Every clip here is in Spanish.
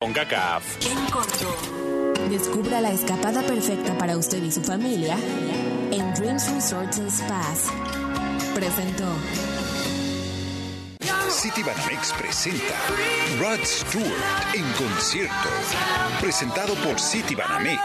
CONCACAF. En corto, descubra la escapada perfecta para usted y su familia en Dreams Resorts and Spas. Presentó. Citibanamex presenta Rod Stewart en concierto, presentado por Citibanamex.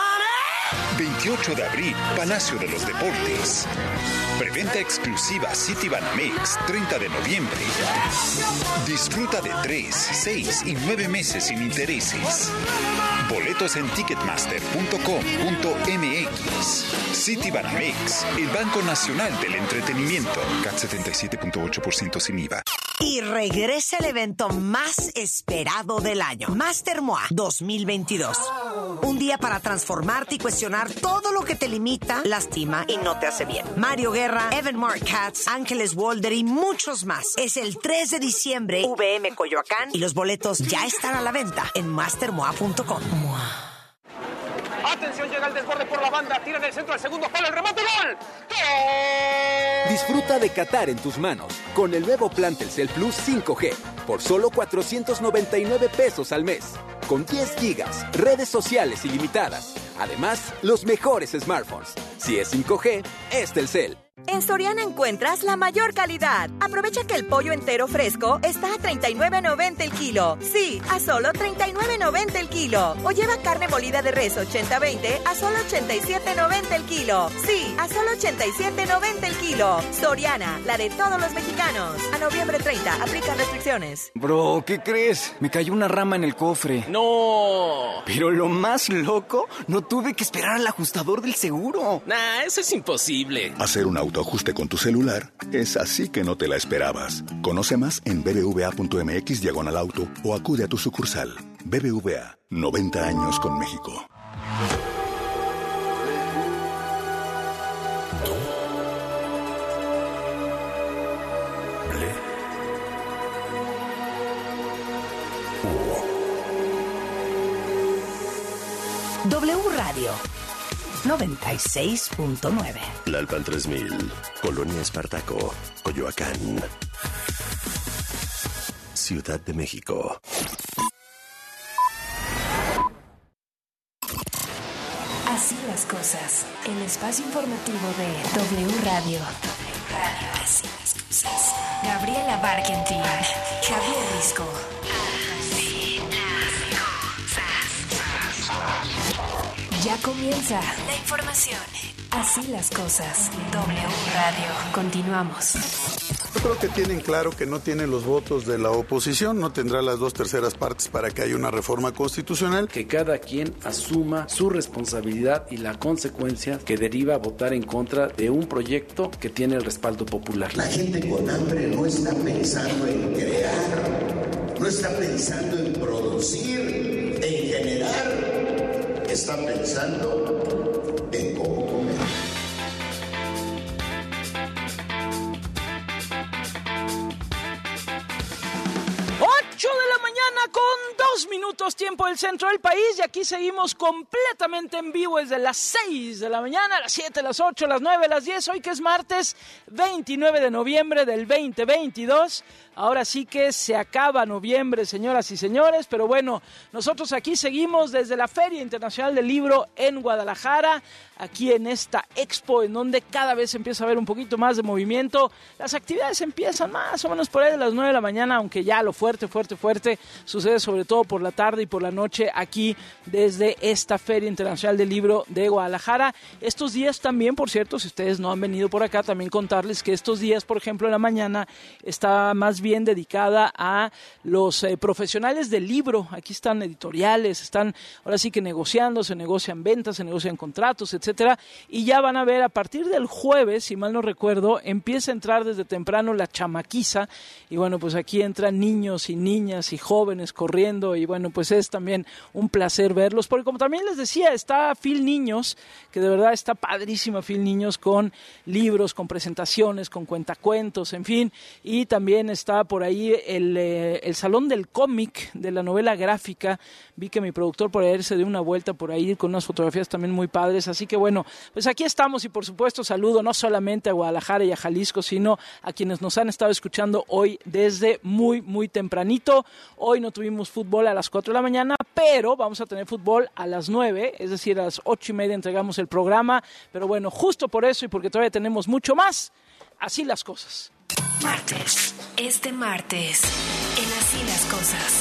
28 de abril, Palacio de los Deportes. Preventa exclusiva Citibanamex, 30 de noviembre. Disfruta de 3, 6 y 9 meses sin intereses. Boletos en ticketmaster.com.mx. Citibanamex, el Banco Nacional del Entretenimiento. CAT 77.8% sin IVA. Y regresa el evento más esperado del año, Master MOA 2022. Un día para transformarte y cuestionar todo lo que te limita, lastima y no te hace bien. Mario Guerra, Evan Marc Katz, Ángeles Walder y muchos más. Es el 3 de diciembre, VM Coyoacán, y los boletos ya están a la venta en mastermoa.com. Atención, llega el desborde por la banda, tira en el centro al segundo palo, el remate, ¡gol! ¡Gol! Disfruta de Qatar en tus manos con el nuevo plan Telcel Plus 5G por solo 499 pesos al mes. Con 10 gigas, redes sociales ilimitadas. Además, los mejores smartphones. Si es 5G, es Telcel. En Soriana encuentras la mayor calidad. Aprovecha que el pollo entero fresco está a $39.90 el kilo. Sí, a solo $39.90 el kilo. O lleva carne molida de res 80-20 a solo $87.90 el kilo. Sí, a solo $87.90 el kilo. Soriana, la de todos los mexicanos. A noviembre 30, aplican restricciones. Bro, ¿qué crees? Me cayó una rama en el cofre. ¡No! Pero lo más loco, no tuve que esperar al ajustador del seguro. Nah, eso es imposible. Hacer un autoajuste con tu celular es así que no te la esperabas. Conoce más en bbva.mx/auto o acude a tu sucursal. BBVA, 90 años con México. W Radio 96.9. Lalpan 3000, Colonia Espartaco, Coyoacán, Ciudad de México. Así las cosas. El espacio informativo de W Radio. Así las cosas. Gabriela Barkentin. Javier Risco. Ya comienza la información. Así las cosas. W Radio. Continuamos. Yo creo que tienen claro que no tienen los votos de la oposición, no tendrá las 2/3 partes para que haya una reforma constitucional. Que cada quien asuma su responsabilidad y la consecuencia que deriva a votar en contra de un proyecto que tiene el respaldo popular. La gente con hambre no está pensando en crear, no está pensando en producir, en generar. Está pensando en cómo comer. Con 2 minutos tiempo del centro del país, y aquí seguimos completamente en vivo desde las 6 de la mañana, las 7, las 8, las 9, las 10, hoy que es martes 29 de noviembre del 2022. Ahora sí que se acaba noviembre, señoras y señores, pero bueno, nosotros aquí seguimos desde la Feria Internacional del Libro en Guadalajara, aquí en esta expo en donde cada vez empieza a haber un poquito más de movimiento. Las actividades empiezan más o menos por ahí de las 9 de la mañana, aunque ya lo fuerte sucede sobre todo por la tarde y por la noche aquí desde esta Feria Internacional del Libro de Guadalajara. Estos días también, por cierto, si ustedes no han venido por acá, también contarles que estos días, por ejemplo, en la mañana está más bien dedicada a los profesionales del libro. Aquí están editoriales, están ahora sí que negociando, se negocian ventas, se negocian contratos, etcétera, y ya van a ver a partir del jueves, si mal no recuerdo, empieza a entrar desde temprano la chamaquiza, y bueno, pues aquí entran niños y niñas y jóvenes corriendo, y bueno, pues es también un placer verlos, porque como también les decía, está Phil Niños, que de verdad está padrísima Phil Niños, con libros, con presentaciones, con cuentacuentos, en fin, y también está por ahí el Salón del Cómic, de la novela gráfica. Vi que mi productor por ahí se dio una vuelta por ahí con unas fotografías también muy padres, así que bueno, pues aquí estamos, y por supuesto saludo no solamente a Guadalajara y a Jalisco, sino a quienes nos han estado escuchando hoy desde muy tempranito. Hoy no tuvimos fútbol a las 4 de la mañana, pero vamos a tener fútbol a las 9, es decir, a las 8:30 entregamos el programa. Pero bueno, justo por eso y porque todavía tenemos mucho más, así las cosas. Martes. Este martes, en Así las Cosas.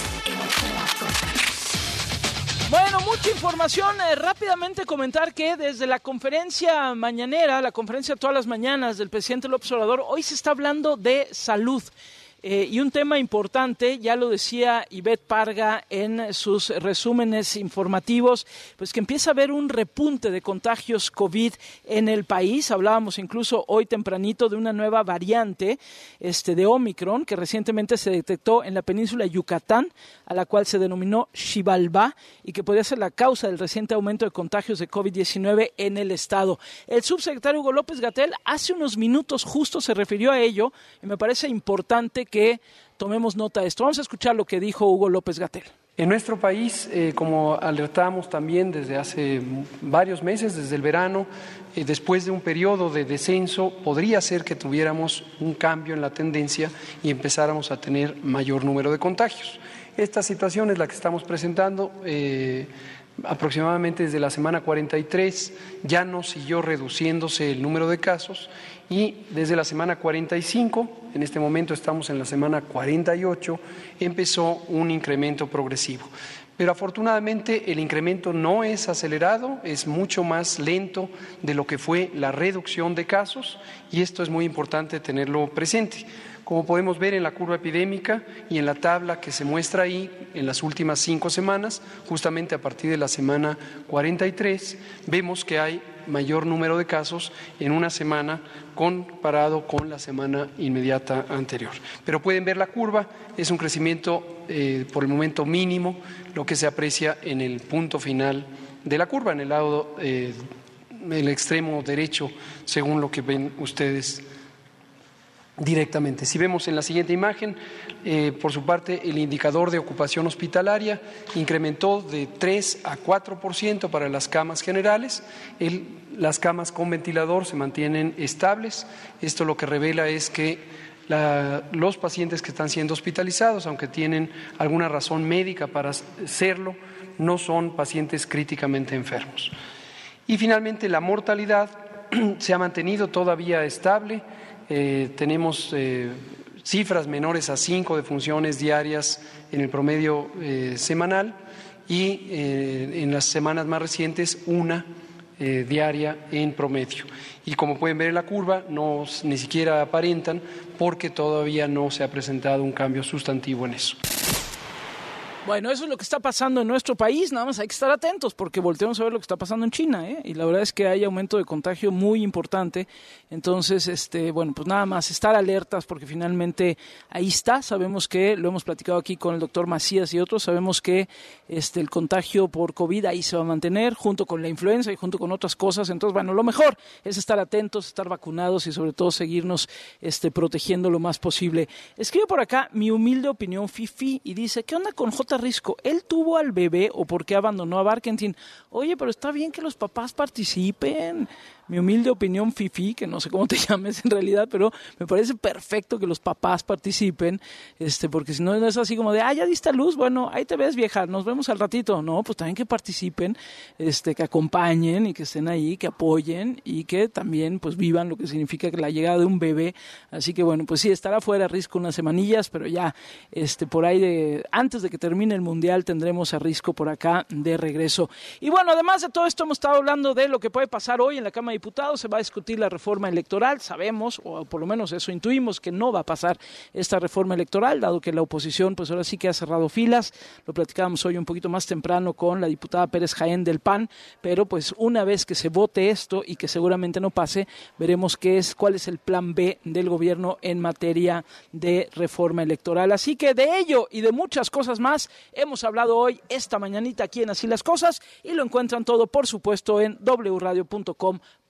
Bueno, mucha información. Rápidamente comentar que desde la conferencia mañanera, la conferencia todas las mañanas del presidente López Obrador, hoy se está hablando de salud. Y un tema importante, ya lo decía Ivette Parga en sus resúmenes informativos, pues que empieza a haber un repunte de contagios COVID en el país. Hablábamos incluso hoy tempranito de una nueva variante de Omicron que recientemente se detectó en la península de Yucatán, a la cual se denominó Xibalbá y que podría ser la causa del reciente aumento de contagios de COVID-19 en el estado. El subsecretario Hugo López-Gatell hace unos minutos justo se refirió a ello y me parece importante que tomemos nota de esto. Vamos a escuchar lo que dijo Hugo López-Gatell. En nuestro país, como alertamos también desde hace varios meses, desde el verano, después de un periodo de descenso, podría ser que tuviéramos un cambio en la tendencia y empezáramos a tener mayor número de contagios. Esta situación es la que estamos presentando aproximadamente desde la semana 43, ya no siguió reduciéndose el número de casos y desde la semana 45, en este momento estamos en la semana 48, empezó un incremento progresivo. Pero afortunadamente el incremento no es acelerado, es mucho más lento de lo que fue la reducción de casos y esto es muy importante tenerlo presente. Como podemos ver en la curva epidémica y en la tabla que se muestra ahí en las últimas 5 semanas, justamente a partir de la semana 43, vemos que hay mayor número de casos en una semana comparado con la semana inmediata anterior. Pero pueden ver la curva, es un crecimiento por el momento mínimo, lo que se aprecia en el punto final de la curva, en el lado, el extremo derecho, según lo que ven ustedes directamente. Si vemos en la siguiente imagen, por su parte, el indicador de ocupación hospitalaria incrementó de 3 a 4% para las camas generales. Las camas con ventilador se mantienen estables. Esto lo que revela es que los pacientes que están siendo hospitalizados, aunque tienen alguna razón médica para serlo, no son pacientes críticamente enfermos. Y finalmente, la mortalidad se ha mantenido todavía estable. Tenemos cifras menores a 5 defunciones diarias en el promedio semanal y en las semanas más recientes una diaria en promedio. Y como pueden ver en la curva, ni siquiera aparentan porque todavía no se ha presentado un cambio sustantivo en eso. Bueno, eso es lo que está pasando en nuestro país, nada más hay que estar atentos porque volteamos a ver lo que está pasando en China, y la verdad es que hay aumento de contagio muy importante, entonces, bueno, pues nada más estar alertas porque finalmente ahí está, sabemos que, lo hemos platicado aquí con el doctor Macías y otros, sabemos que el contagio por COVID ahí se va a mantener junto con la influenza y junto con otras cosas, entonces, bueno, lo mejor es estar atentos, estar vacunados y sobre todo seguirnos protegiendo lo más posible. Escribe por acá mi humilde opinión Fifi y dice, ¿qué onda con J. Risco? ¿Él tuvo al bebé o por qué abandonó a Barkentin? Oye, pero está bien que los papás participen. Mi humilde opinión Fifi, que no sé cómo te llames en realidad, pero me parece perfecto que los papás participen, porque si no es así como de, ya diste a luz, bueno, ahí te ves vieja, nos vemos al ratito. No, pues también que participen, que acompañen y que estén ahí, que apoyen y que también pues vivan lo que significa que la llegada de un bebé. Así que bueno, pues sí, estará fuera Risco unas semanillas, pero ya por ahí antes de que termine el Mundial tendremos a Risco por acá de regreso. Y bueno, además de todo esto hemos estado hablando de lo que puede pasar hoy en la Cámara de Diputados, se va a discutir la reforma electoral, sabemos, o por lo menos eso intuimos, que no va a pasar esta reforma electoral, dado que la oposición pues ahora sí que ha cerrado filas, lo platicábamos hoy un poquito más temprano con la diputada Pérez Jaén del PAN, pero pues una vez que se vote esto y que seguramente no pase, veremos cuál es el plan B del gobierno en materia de reforma electoral. Así que de ello y de muchas cosas más hemos hablado hoy, esta mañanita aquí en Así las Cosas, y lo encuentran todo, por supuesto, en wradio.com.mx.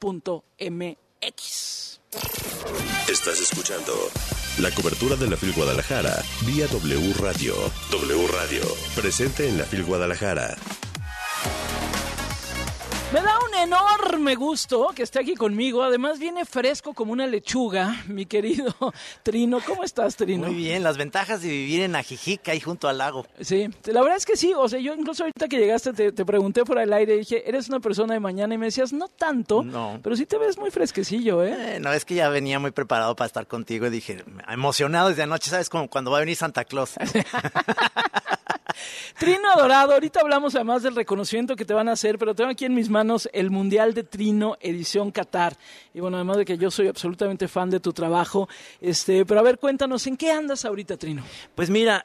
Estás escuchando la cobertura de la FIL Guadalajara vía W Radio. W Radio, presente en la FIL Guadalajara. Me da un enorme gusto que esté aquí conmigo. Además viene fresco como una lechuga, mi querido Trino. ¿Cómo estás, Trino? Muy bien, las ventajas de vivir en Ajijic, ahí junto al lago. Sí, la verdad es que sí. O sea, yo incluso ahorita que llegaste te pregunté fuera del aire, dije, ¿eres una persona de mañana? Y me decías, no tanto, no, pero sí te ves muy fresquecillo, ¿eh? No, es que ya venía muy preparado para estar contigo y dije, emocionado desde anoche, ¿sabes? Como cuando va a venir Santa Claus. Trino adorado, ahorita hablamos además del reconocimiento que te van a hacer, pero tengo aquí en mis manos el Mundial de Trino edición Qatar. Y bueno, además de que yo soy absolutamente fan de tu trabajo, pero a ver, cuéntanos, ¿en qué andas ahorita, Trino? Pues mira,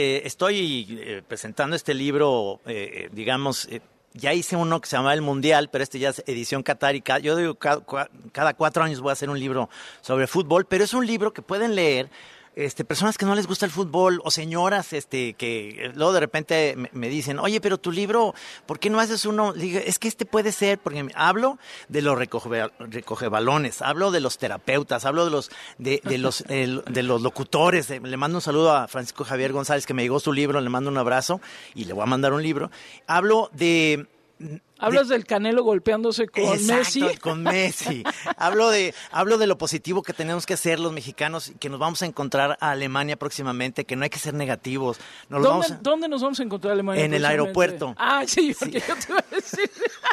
estoy presentando este libro, digamos... Ya hice uno que se llama El Mundial, pero ya es edición Qatar y yo digo cada 4 años voy a hacer un libro sobre fútbol, pero es un libro que pueden leer personas que no les gusta el fútbol o señoras que luego de repente me dicen, oye, pero tu libro, ¿por qué no haces uno? Digo, es que puede ser, porque hablo de los recogebalones, hablo de los terapeutas, hablo de los locutores. Le mando un saludo a Francisco Javier González, que me llegó su libro, le mando un abrazo y le voy a mandar un libro. Hablo de... ¿Hablas del Canelo golpeándose con Messi? Exacto, con Messi. Hablo de lo positivo que tenemos que hacer los mexicanos, que nos vamos a encontrar a Alemania próximamente, que no hay que ser negativos. ¿Dónde nos vamos a encontrar a Alemania? En el aeropuerto. Ah, sí, porque yo te iba a decir...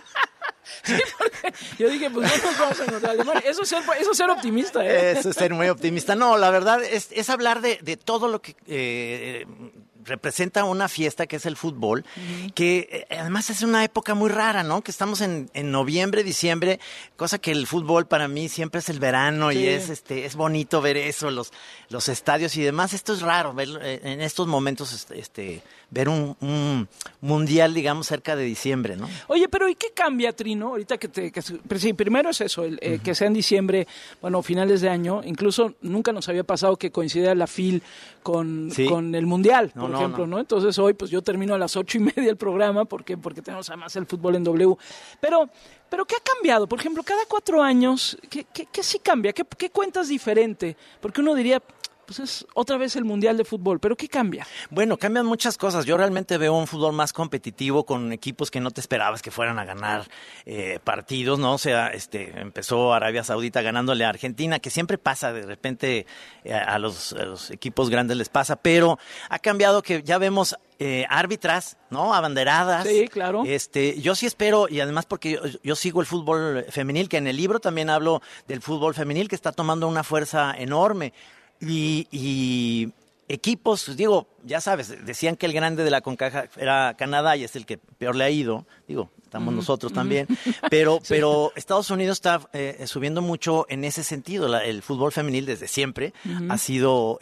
Sí, porque yo dije, pues no nos vamos a encontrar a Alemania. Eso es ser optimista, ¿eh? Eso es ser muy optimista. No, la verdad es hablar de todo lo que... representa una fiesta que es el fútbol, que además es una época muy rara, ¿no? Que estamos en noviembre, diciembre, cosa que el fútbol para mí siempre es el verano, sí. Y es bonito ver eso, los estadios y demás. Esto es raro, ver en estos momentos ver un mundial, digamos, cerca de diciembre, ¿no? Oye, pero ¿y qué cambia, Trino? Ahorita sí, primero es eso, que sea en diciembre, bueno, finales de año, incluso nunca nos había pasado que coincidiera la FIL con el mundial, por ejemplo, ¿no? Entonces hoy pues yo termino a las 8:30 el programa, porque tenemos además el fútbol en W. Pero ¿qué ha cambiado? Por ejemplo, cada 4 años, ¿qué sí cambia? ¿Qué cuentas diferente? Porque uno diría, pues es otra vez el Mundial de Fútbol, ¿pero qué cambia? Bueno, cambian muchas cosas. Yo realmente veo un fútbol más competitivo con equipos que no te esperabas que fueran a ganar partidos, ¿no? O sea, empezó Arabia Saudita ganándole a Argentina, que siempre pasa, de repente a los equipos grandes les pasa, pero ha cambiado que ya vemos árbitras, ¿no? Abanderadas. Sí, claro. Yo sí espero, y además porque yo sigo el fútbol femenil, que en el libro también hablo del fútbol femenil, que está tomando una fuerza enorme. Y equipos, digo, ya sabes, decían que el grande de la CONCACAF era Canadá y es el que peor le ha ido, digo, estamos nosotros también, pero Estados Unidos está subiendo mucho en ese sentido. El fútbol femenil desde siempre ha sido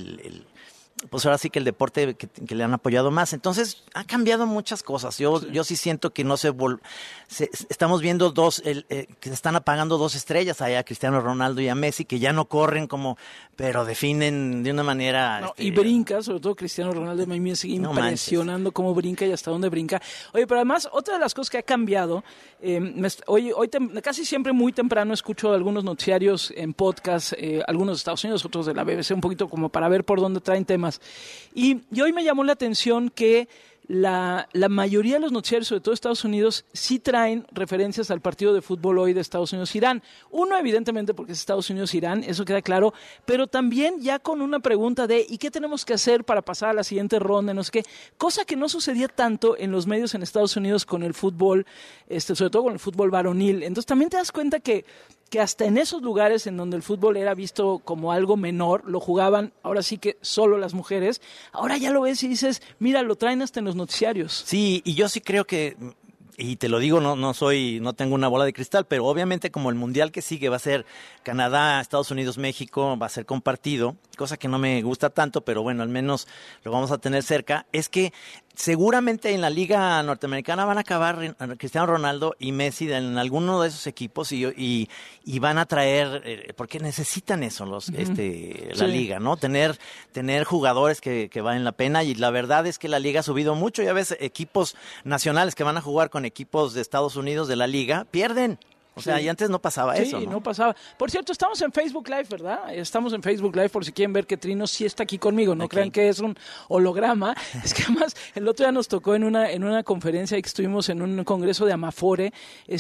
pues ahora sí que el deporte que le han apoyado más. Entonces, ha cambiado muchas cosas. Yo sí siento que estamos viendo que se están apagando 2 estrellas, a Cristiano Ronaldo y a Messi, que ya no corren pero definen de una manera... Y brinca, sobre todo Cristiano Ronaldo, a mí me sigue impresionando cómo brinca y hasta dónde brinca. Oye, pero además, otra de las cosas que ha cambiado, hoy casi siempre muy temprano escucho algunos noticiarios en podcast, algunos de Estados Unidos, otros de la BBC, un poquito como para ver por dónde traen temas. Y hoy me llamó la atención que la mayoría de los noticiarios, sobre todo Estados Unidos, sí traen referencias al partido de fútbol hoy de Estados Unidos-Irán. Uno, evidentemente, porque es Estados Unidos-Irán, eso queda claro, pero también ya con una pregunta de ¿y qué tenemos que hacer para pasar a la siguiente ronda? No sé qué, cosa que no sucedía tanto en los medios en Estados Unidos con el fútbol, sobre todo con el fútbol varonil. Entonces también te das cuenta que hasta en esos lugares en donde el fútbol era visto como algo menor, lo jugaban ahora sí que solo las mujeres, ahora ya lo ves y dices, mira, lo traen hasta en los noticiarios. Sí, y yo sí creo que, y te lo digo, no tengo una bola de cristal, pero obviamente como el mundial que sigue va a ser Canadá, Estados Unidos, México, va a ser compartido, cosa que no me gusta tanto, pero bueno, al menos lo vamos a tener cerca, es que seguramente en la Liga Norteamericana van a acabar Cristiano Ronaldo y Messi en alguno de esos equipos y van a traer, porque necesitan eso la Liga, ¿no? Tener jugadores que valen la pena, y la verdad es que la Liga ha subido mucho. Ya ves, equipos nacionales que van a jugar con equipos de Estados Unidos de la Liga pierden. O sea, y antes no pasaba eso, Sí, ¿no? no pasaba. Por cierto, estamos en Facebook Live, ¿verdad? Estamos en Facebook Live por si quieren ver que Trino sí está aquí conmigo. No crean que es un holograma. Es que además el otro día nos tocó en una conferencia que estuvimos en un congreso de Amafore.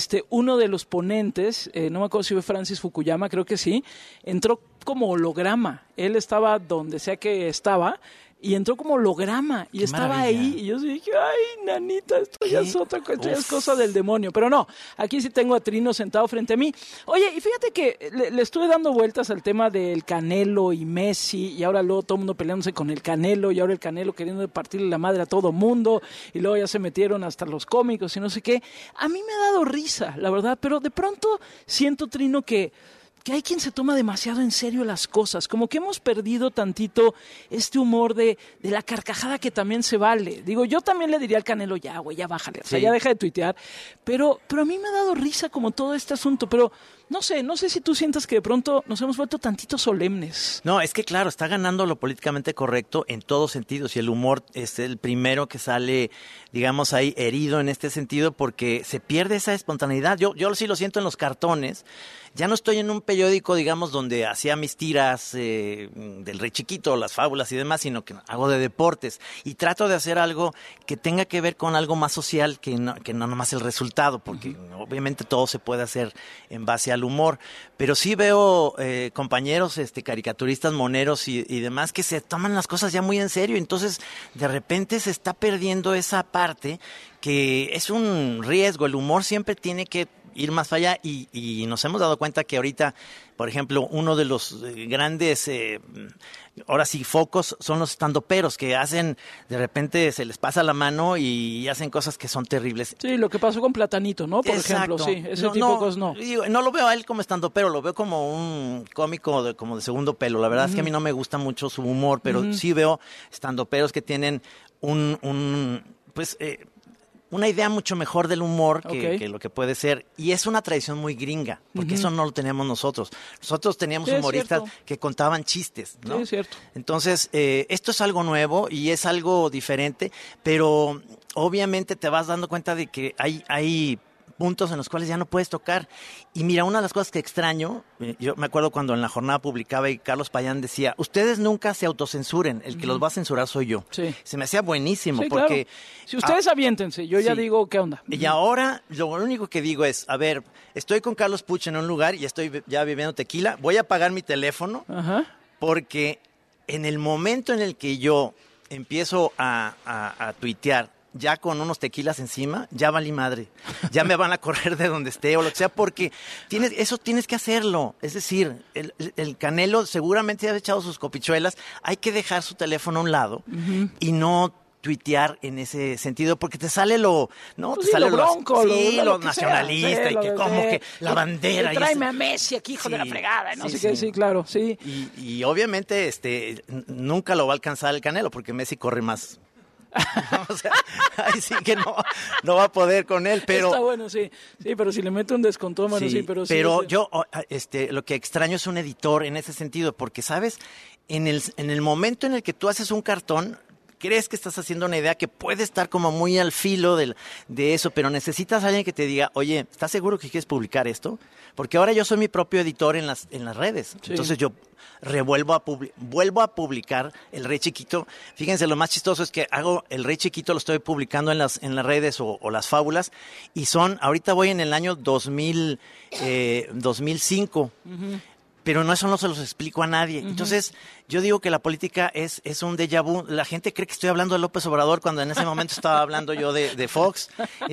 Uno de los ponentes, no me acuerdo si fue Francis Fukuyama, creo que sí, entró como holograma. Él estaba donde sea que estaba y entró como holograma y estaba ahí y yo dije, ay, nanita, esto ya es otra cosa, es cosa del demonio. Pero no, aquí sí tengo a Trino sentado frente a mí. Oye, y fíjate que le estuve dando vueltas al tema del Canelo y Messi, y ahora luego todo el mundo peleándose con el Canelo, y ahora el Canelo queriendo partirle la madre a todo mundo, y luego ya se metieron hasta los cómicos y no sé qué. A mí me ha dado risa, la verdad, pero de pronto siento, Trino, que hay quien se toma demasiado en serio las cosas, como que hemos perdido tantito este humor de la carcajada que también se vale. Digo, yo también le diría al Canelo, ya, güey, ya bájale, o sea, ya deja de tuitear, pero a mí me ha dado risa como todo este asunto, pero no sé si tú sientas que de pronto nos hemos vuelto tantito solemnes. No, es que claro, está ganando lo políticamente correcto en todos sentidos y el humor es el primero que sale, digamos, ahí herido en este sentido porque se pierde esa espontaneidad. Yo sí lo siento en los cartones. Ya no estoy en un periódico, digamos, donde hacía mis tiras del Rey Chiquito, las fábulas y demás, sino que hago de deportes y trato de hacer algo que tenga que ver con algo más social que no nomás el resultado, porque obviamente todo se puede hacer en base al humor, pero sí veo compañeros caricaturistas, moneros y demás que se toman las cosas ya muy en serio, entonces de repente se está perdiendo esa parte que es un riesgo. El humor siempre tiene que ir más allá y nos hemos dado cuenta que ahorita, por ejemplo, uno de los grandes, ahora sí, focos son los estandoperos que hacen, de repente se les pasa la mano y hacen cosas que son terribles. Sí, lo que pasó con Platanito, ¿no? Por ejemplo, sí, ese tipo de cosas no. No lo veo a él como estandopero, lo veo como un cómico como de segundo pelo. La verdad es que a mí no me gusta mucho su humor, pero sí veo estandoperos que tienen una idea mucho mejor del humor que lo que puede ser. Y es una tradición muy gringa, porque eso no lo tenemos nosotros. Nosotros teníamos humoristas que contaban chistes, ¿no? Sí, es cierto. Entonces, esto es algo nuevo y es algo diferente, pero obviamente te vas dando cuenta de que hay puntos en los cuales ya no puedes tocar. Y mira, una de las cosas que extraño, yo me acuerdo cuando en La Jornada publicaba y Carlos Payán decía, ustedes nunca se autocensuren, el que los va a censurar soy yo. Sí. Se me hacía buenísimo porque... Claro. Si ustedes aviéntense, yo ya digo, ¿qué onda? Y ahora lo único que digo es, a ver, estoy con Carlos Puch en un lugar y estoy ya bebiendo tequila, voy a apagar mi teléfono porque en el momento en el que yo empiezo a tuitear ya con unos tequilas encima, ya valí madre. Ya me van a correr de donde esté o lo que sea, porque tienes que hacerlo. Es decir, el Canelo seguramente ha echado sus copichuelas. Hay que dejar su teléfono a un lado y no tuitear en ese sentido, porque te sale lo bronco, lo nacionalista, y que como que la bandera. Tráeme a Messi aquí, hijo de la fregada, no sé qué, sí, claro, sí. Y obviamente nunca lo va a alcanzar el Canelo, porque Messi corre más. O sea, ahí sí que no va a poder con él, pero... Está bueno, sí, pero si le mete un descontrol, bueno, sí, pero sí. Pero yo, lo que extraño es un editor en ese sentido, porque, ¿sabes? En el momento en el que tú haces un cartón, crees que estás haciendo una idea que puede estar como muy al filo de eso, pero necesitas a alguien que te diga, oye, ¿estás seguro que quieres publicar esto? Porque ahora yo soy mi propio editor en las redes. Sí. Entonces yo vuelvo a publicar El Rey Chiquito. Fíjense, lo más chistoso es que hago El Rey Chiquito, lo estoy publicando en las redes o las fábulas, y ahorita voy en el año 2005. Pero eso no se los explico a nadie. Entonces, yo digo que la política es un déjà vu. La gente cree que estoy hablando de López Obrador cuando en ese momento estaba hablando yo de Fox.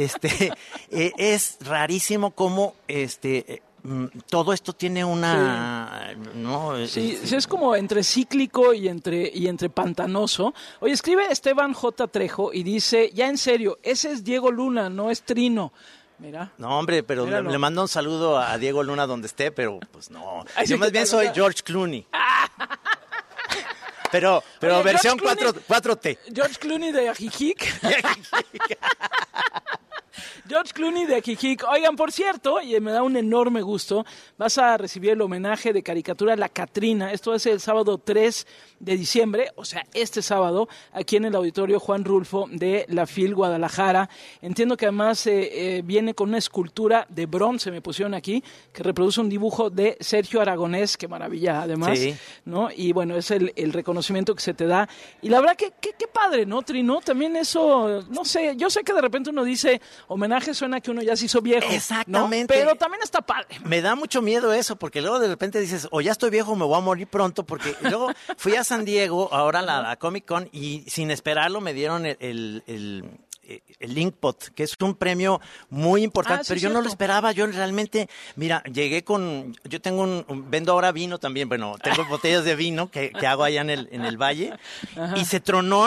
Es rarísimo cómo todo esto tiene una... Sí. ¿no? Sí, es como entre cíclico y entre pantanoso. Oye, escribe Esteban J. Trejo y dice, ya en serio, ese es Diego Luna, no es Trino. Mira. No, hombre, pero le mando un saludo a Diego Luna donde esté, pero pues no. Yo más bien soy George Clooney. Pero oye, versión 4T. George Clooney de Ajijic. Clooney de Ajijic. Oigan, por cierto, y me da un enorme gusto, vas a recibir el homenaje de caricatura La Catrina. Esto es el sábado 3 de diciembre, o sea, este sábado, aquí en el Auditorio Juan Rulfo de la FIL Guadalajara. Entiendo que además viene con una escultura de bronce, me pusieron aquí, que reproduce un dibujo de Sergio Aragonés, qué maravilla además, sí. ¿No? Y bueno, es el reconocimiento que se te da. Y la verdad que qué padre, ¿no, Trino? También eso, no sé, yo sé que de repente uno dice, homenaje suena que uno ya se hizo viejo. Exactamente. ¿No? Pero también está padre. Me da mucho miedo eso, porque luego de repente dices, o ya estoy viejo o me voy a morir pronto, porque luego fui a San Diego, ahora a la Comic Con, y sin esperarlo me dieron el Inkpot, que es un premio muy importante, pero yo no lo esperaba. Yo realmente, mira, llegué yo tengo vendo ahora vino también, bueno, tengo botellas de vino que hago allá en el valle. Ajá. Y se tronó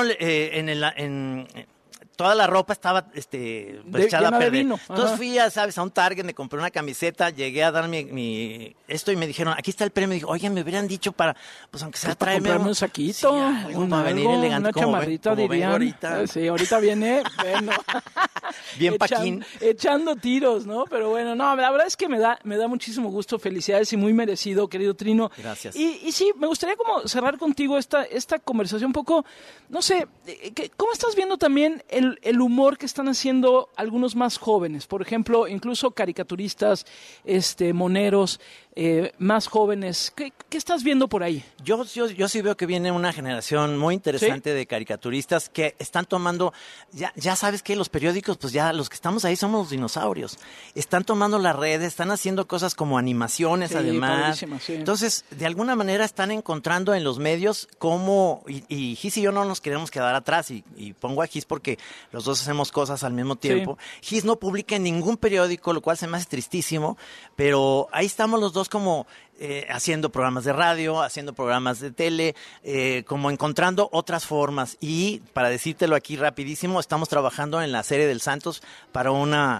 toda la ropa estaba echada a perder. Vino. Entonces fui a un Target, me compré una camiseta, llegué a dar esto y me dijeron, aquí está el premio. Dije, oigan, me hubieran dicho pues aunque sea traerme un saquito, para venir elegante, una chamarrita, dirían. Ahorita. Sí, ahorita viene, bueno. Bien paquín. Echando tiros, ¿no? Pero bueno, no, la verdad es que me da muchísimo gusto, felicidades y muy merecido, querido Trino. Gracias. Y sí, me gustaría como cerrar contigo esta conversación un poco, no sé, ¿cómo estás viendo también el humor que están haciendo algunos más jóvenes? Por ejemplo, incluso caricaturistas, moneros, más jóvenes. ¿Qué estás viendo por ahí? Yo sí veo que viene una generación muy interesante, ¿sí?, de caricaturistas que están tomando, ya sabes que los periódicos, pues ya los que estamos ahí somos los dinosaurios. Están tomando las redes, están haciendo cosas como animaciones, sí, además. Sí. Entonces, de alguna manera están encontrando en los medios cómo, y Gis y yo no nos queremos quedar atrás, y pongo a Gis porque los dos hacemos cosas al mismo tiempo. Sí. Gis no publica en ningún periódico, lo cual se me hace tristísimo, pero ahí estamos los dos como haciendo programas de radio, haciendo programas de tele, como encontrando otras formas. Y para decírtelo aquí rapidísimo, estamos trabajando en la serie del Santos para una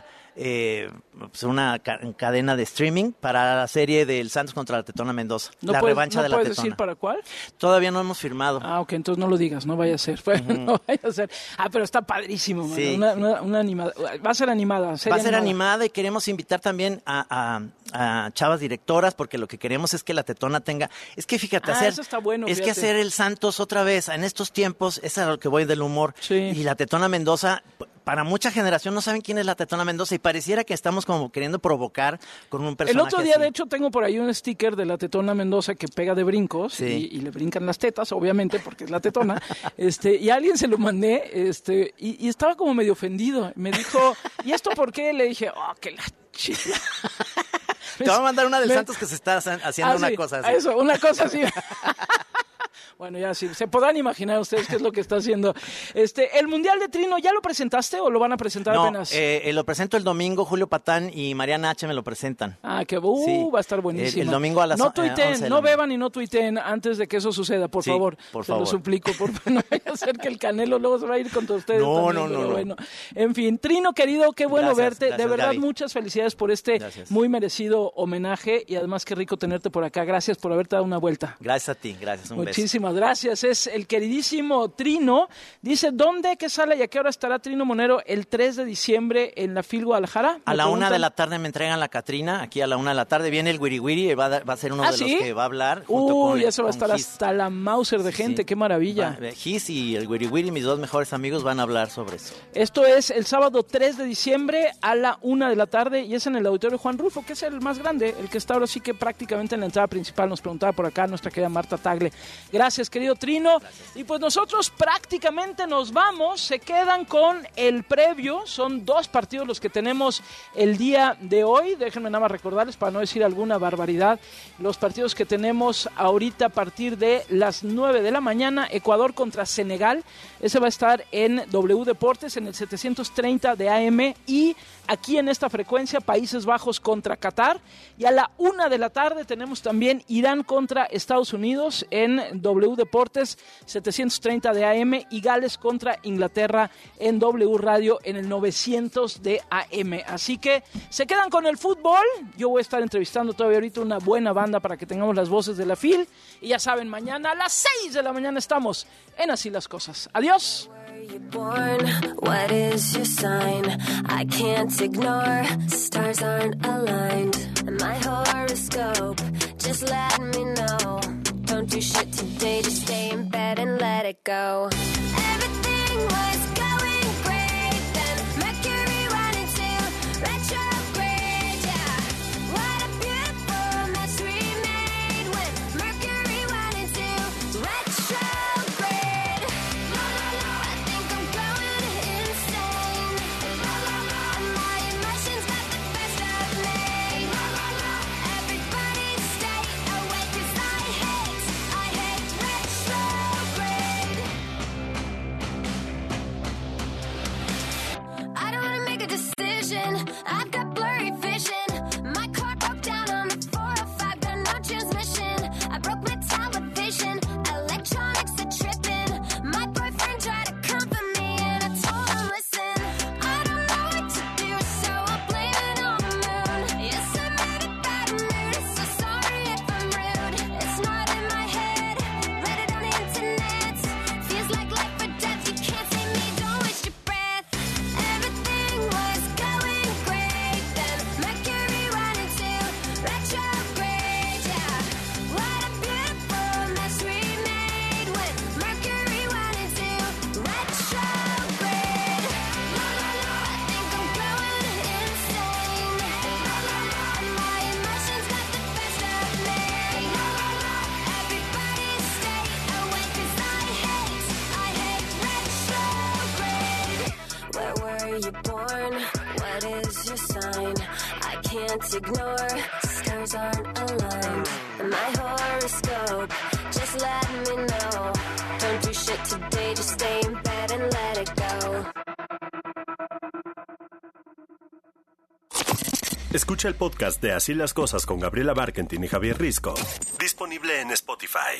cadena de streaming para la serie del Santos contra la Tetona Mendoza. Revancha de la Tetona. ¿No puedes decir para cuál? Todavía no hemos firmado. Ah, ok, entonces no lo digas, no vaya a ser. No vaya a ser. Ah, pero está padrísimo, sí. Una animada. Va a ser animada. Va a ser animada y queremos invitar también a chavas directoras, porque lo que queremos es que la Tetona tenga... Es que fíjate, eso está bueno, que hacer el Santos otra vez, en estos tiempos, es a lo que voy del humor. Sí. Y la Tetona Mendoza... Para mucha generación no saben quién es la Tetona Mendoza y pareciera que estamos como queriendo provocar con un personaje. El otro día, así. De hecho, tengo por ahí un sticker de la Tetona Mendoza que pega de brincos, sí, y le brincan las tetas, obviamente, porque es la Tetona. Y a alguien se lo mandé, y estaba como medio ofendido. Me dijo, ¿y esto por qué? Le dije, que la chica. Te voy a mandar una del Santos que se está haciendo una cosa así. Eso, una cosa así. Bueno, ya sí, se podrán imaginar ustedes qué es lo que está haciendo. ¿El Mundial de Trino ya lo presentaste o lo van a presentar apenas? Lo presento el domingo, Julio Patán y Mariana H. me lo presentan. Ah, sí. Va a estar buenísimo. El domingo a las No tuiteen, no beban y no tuiteen antes de que eso suceda, por favor. Por favor. Lo suplico, no vaya a ser que el Canelo luego se va a ir contra ustedes. No. Bueno. En fin, Trino, querido, qué bueno verte. Gracias, de verdad, Gaby. Muchas felicidades por muy merecido homenaje y además qué rico tenerte por acá. Gracias por haberte dado una vuelta. Gracias a ti, gracias. Muchísimas gracias. Es el queridísimo Trino. Dice, ¿dónde, qué sala y a qué hora estará Trino Monero el 3 de diciembre en la FIL Guadalajara? A la 1 de la tarde me entregan la Catrina, aquí a la 1 de la tarde. Viene el Wiri Wiri, va a ser uno de los que va a hablar. Eso va a estar Gis. Hasta la Mauser de gente, qué maravilla. Gis y el Wiri Wiri, mis dos mejores amigos, van a hablar sobre eso. Esto es el sábado 3 de diciembre a la 1 de la tarde y es en el Auditorio Juan Rulfo, que es el más grande, el que está ahora sí que prácticamente en la entrada principal. Nos preguntaba por acá nuestra querida Marta Tagle. Gracias, querido Trino. Y pues nosotros prácticamente nos vamos, se quedan con el previo, son 2 partidos los que tenemos el día de hoy, déjenme nada más recordarles para no decir alguna barbaridad, los partidos que tenemos ahorita a partir de las 9 de la mañana, Ecuador contra Senegal, ese va a estar en W Deportes en el 730 de AM y aquí en esta frecuencia Países Bajos contra Qatar y a la 1 de la tarde tenemos también Irán contra Estados Unidos en W Deportes 730 de AM y Gales contra Inglaterra en W Radio en el 900 de AM. Así que se quedan con el fútbol. Yo voy a estar entrevistando todavía ahorita una buena banda para que tengamos las voces de la FIL. Y ya saben, mañana a las 6 de la mañana estamos en Así las Cosas. Adiós. I can't ignore, stars aren't aligned. My horoscope, just let me know. Don't do shit today, just stay in bed and let it go. Everything was going great, then Mercury went into retrograde, yeah. What a beautiful mess we made when Mercury went into retrograde. I think I'm going insane. My emotions got the best of me. Everybody stay awake 'cause I hate retrograde. I don't wanna make a decision. I've got blurry vision. My car broke down on the 405, got no transmission. I broke my television. Electronics are tripping. My boyfriend tried to comfort me and I told him, listen, I don't know what to do, so I'll blame it on the moon. Yes, I'm in a bad mood, so sorry if I'm rude. It's not in my head, read it on the internet. Feels like life or death, you can't save me, don't waste your breath. Everything was going great, then Mercury went into retrograde, yeah. What a beautiful mess we made when Mercury went into retrograde. I think I'm going insane. My emotions got the best of me. Everybody stay awake 'cause I hate retrograde. Where were you born? What is your sign? I can't ignore, stars aren't aligned. My horoscope, just let me know. Don't do shit today, just stay in bed and let it go. Escucha el podcast de Así las Cosas con Gabriela Barkentin y Javier Risco. Disponible en Spotify.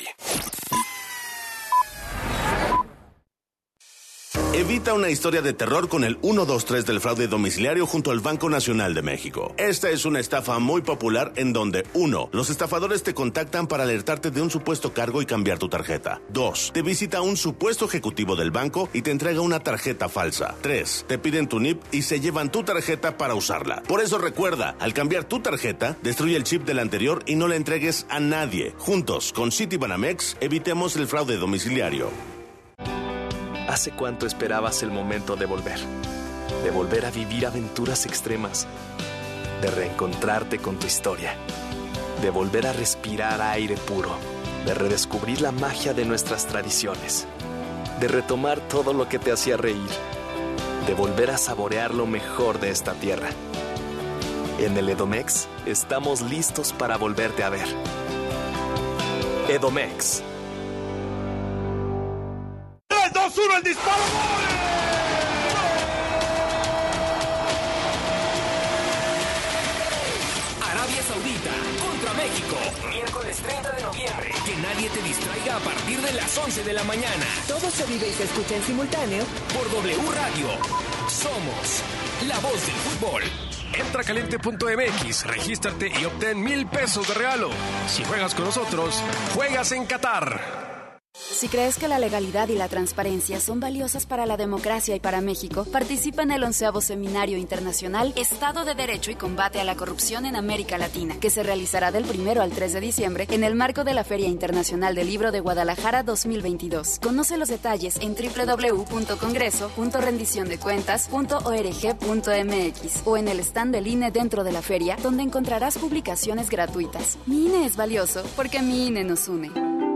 Evita una historia de terror con el 123 del fraude domiciliario junto al Banco Nacional de México. Esta es una estafa muy popular en donde 1. Los estafadores te contactan para alertarte de un supuesto cargo y cambiar tu tarjeta. 2. Te visita un supuesto ejecutivo del banco y te entrega una tarjeta falsa. 3. Te piden tu NIP y se llevan tu tarjeta para usarla. Por eso recuerda, al cambiar tu tarjeta, destruye el chip del anterior y no la entregues a nadie. Juntos, con Citibanamex, evitemos el fraude domiciliario. ¿Hace cuánto esperabas el momento de volver? De volver a vivir aventuras extremas. De reencontrarte con tu historia. De volver a respirar aire puro. De redescubrir la magia de nuestras tradiciones. De retomar todo lo que te hacía reír. De volver a saborear lo mejor de esta tierra. En el Edomex estamos listos para volverte a ver. Edomex. 3, 2, 1, el disparo. Arabia Saudita contra México. Miércoles 30 de noviembre. Que nadie te distraiga a partir de las 11 de la mañana. Todo se vive y se escucha en simultáneo por W Radio. Somos la voz del fútbol. Entra a caliente.mx, regístrate y obtén 1,000 pesos de regalo. Si juegas con nosotros, juegas en Qatar. Si crees que la legalidad y la transparencia son valiosas para la democracia y para México, participa en el 11º Seminario Internacional Estado de Derecho y Combate a la Corrupción en América Latina, que se realizará del 1 al 3 de diciembre en el marco de la Feria Internacional del Libro de Guadalajara 2022. Conoce los detalles en www.congreso.rendiciondecuentas.org.mx o en el stand del INE dentro de la feria, donde encontrarás publicaciones gratuitas. Mi INE es valioso porque mi INE nos une.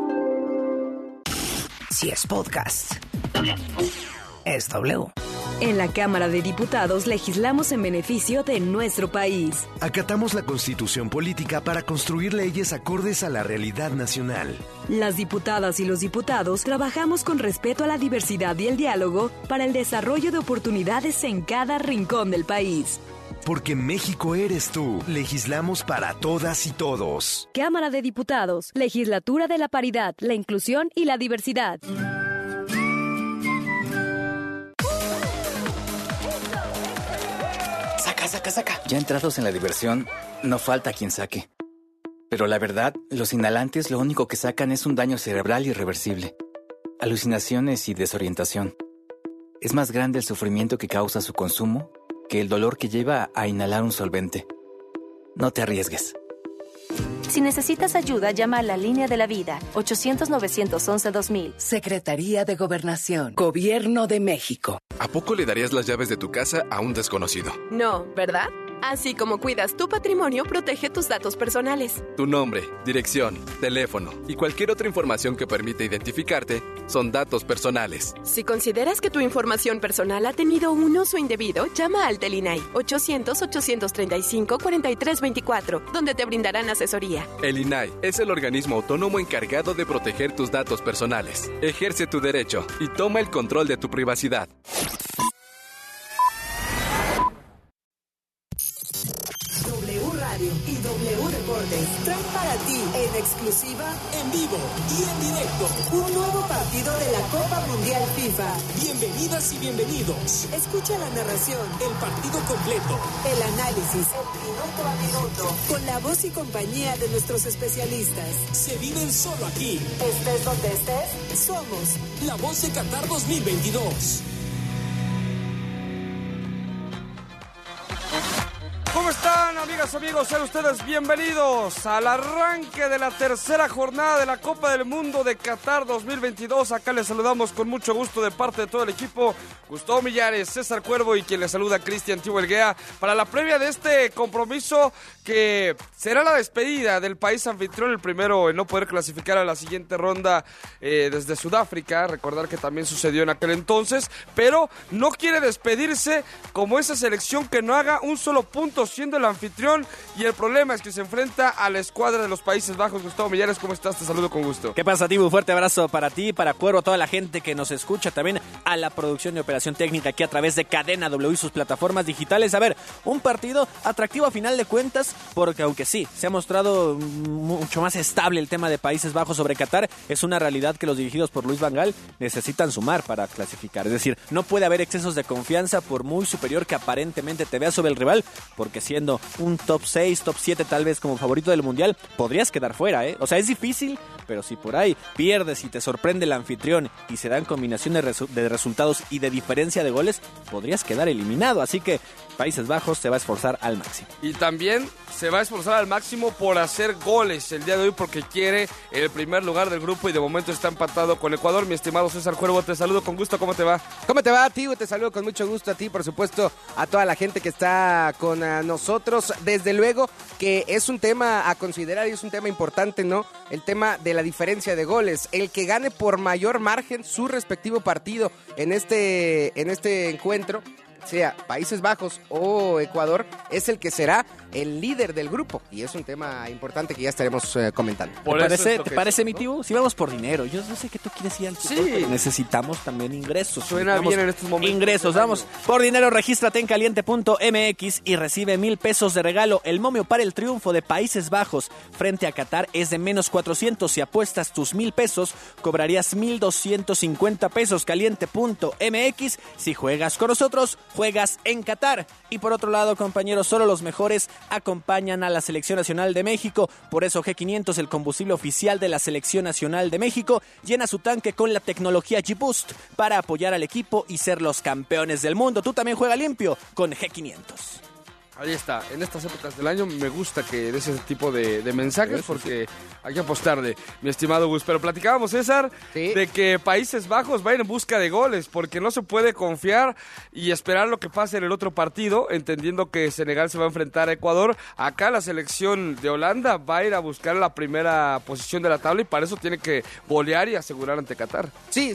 Si es podcast, es W. En la Cámara de Diputados legislamos en beneficio de nuestro país. Acatamos la Constitución política para construir leyes acordes a la realidad nacional. Las diputadas y los diputados trabajamos con respeto a la diversidad y el diálogo para el desarrollo de oportunidades en cada rincón del país. Porque México eres tú. Legislamos para todas y todos. Cámara de Diputados, Legislatura de la Paridad, la Inclusión y la Diversidad. Saca. Ya entrados en la diversión, no falta quien saque. Pero la verdad, los inhalantes lo único que sacan es un daño cerebral irreversible. Alucinaciones y desorientación. Es más grande el sufrimiento que causa su consumo que el dolor que lleva a inhalar un solvente. No te arriesgues. Si necesitas ayuda, llama a la Línea de la Vida, 800-911-2000. Secretaría de Gobernación, Gobierno de México. ¿A poco le darías las llaves de tu casa a un desconocido? No, ¿verdad? Así como cuidas tu patrimonio, protege tus datos personales. Tu nombre, dirección, teléfono y cualquier otra información que permita identificarte son datos personales. Si consideras que tu información personal ha tenido un uso indebido, llama al TELINAI 800-835-4324, donde te brindarán asesoría. El INAI es el organismo autónomo encargado de proteger tus datos personales. Ejerce tu derecho y toma el control de tu privacidad. Y W Deportes traen para ti en exclusiva, en vivo y en directo un nuevo partido de la Copa Mundial FIFA. Bienvenidas y bienvenidos. Escucha la narración, El partido completo, el análisis, el minuto a minuto, con la voz y compañía de nuestros especialistas. Se viven solo aquí. Estés donde estés, somos la voz de Qatar 2022. ¿Cómo están, amigas, amigos? Sean ustedes bienvenidos al arranque de la tercera jornada de la Copa del Mundo de Qatar 2022. Acá les saludamos con mucho gusto de parte de todo el equipo. Gustavo Millares, César Cuervo y quien les saluda, Cristian Tibuelguea, para la previa de este compromiso que será la despedida del país anfitrión, el primero en no poder clasificar a la siguiente ronda desde Sudáfrica. Recordar que también sucedió en aquel entonces, pero no quiere despedirse como esa selección que no haga un solo punto siendo el anfitrión, y el problema es que se enfrenta a la escuadra de los Países Bajos. Gustavo Millares, ¿cómo estás? Te saludo con gusto. ¿Qué pasa, Tibu? Fuerte abrazo para ti, para Cuervo, a toda la gente que nos escucha, también a la producción y operación técnica aquí a través de Cadena W y sus plataformas digitales. A ver, un partido atractivo a final de cuentas, porque aunque sí, se ha mostrado mucho más estable el tema de Países Bajos sobre Qatar, es una realidad que los dirigidos por Luis Van Gaal necesitan sumar para clasificar. Es decir, no puede haber excesos de confianza por muy superior que aparentemente te veas sobre el rival, porque siendo un top 6, top 7 tal vez como favorito del Mundial, podrías quedar fuera, ¿eh? O sea, es difícil, pero si por ahí pierdes y te sorprende el anfitrión y se dan combinaciones de resultados y de diferencia de goles, podrías quedar eliminado. Así que Países Bajos se va a esforzar al máximo. Y también se va a esforzar al máximo por hacer goles el día de hoy, porque quiere el primer lugar del grupo y de momento está empatado con Ecuador. Mi estimado César Cuervo, te saludo con gusto. ¿Cómo te va? ¿Cómo te va, tío? Te saludo con mucho gusto a ti, por supuesto, a toda la gente que está con nosotros. Desde luego que es un tema a considerar y es un tema importante, ¿no? El tema de la diferencia de goles. El que gane por mayor margen su respectivo partido en este encuentro, sea Países Bajos o Ecuador, es el que será el líder del grupo, y es un tema importante que ya estaremos comentando. ¿Te parece, mi tío? Si vamos por dinero, yo no sé que tú quieres ir al fútbol, pero necesitamos también ingresos. Suena bien en estos momentos. Ingresos, vamos por dinero. Regístrate en caliente.mx y recibe 1,000 pesos de regalo. El momio para el triunfo de Países Bajos frente a Qatar es de menos 400. Si apuestas tus 1,000 pesos, cobrarías 1,250 pesos. Caliente.mx. Si juegas con nosotros, juegas en Qatar. Y por otro lado, compañeros, solo los mejores acompañan a la Selección Nacional de México. Por eso G500, el combustible oficial de la Selección Nacional de México, llena su tanque con la tecnología G-Boost para apoyar al equipo y ser los campeones del mundo. Tú también juega limpio con G500. Ahí está, en estas épocas del año me gusta que des ese tipo de mensajes, porque hay que apostarle, mi estimado Gus. Pero platicábamos, César, de que Países Bajos va a ir en busca de goles, porque no se puede confiar y esperar lo que pase en el otro partido, entendiendo que Senegal se va a enfrentar a Ecuador. Acá la selección de Holanda va a ir a buscar la primera posición de la tabla y para eso tiene que golear y asegurar ante Qatar. Sí.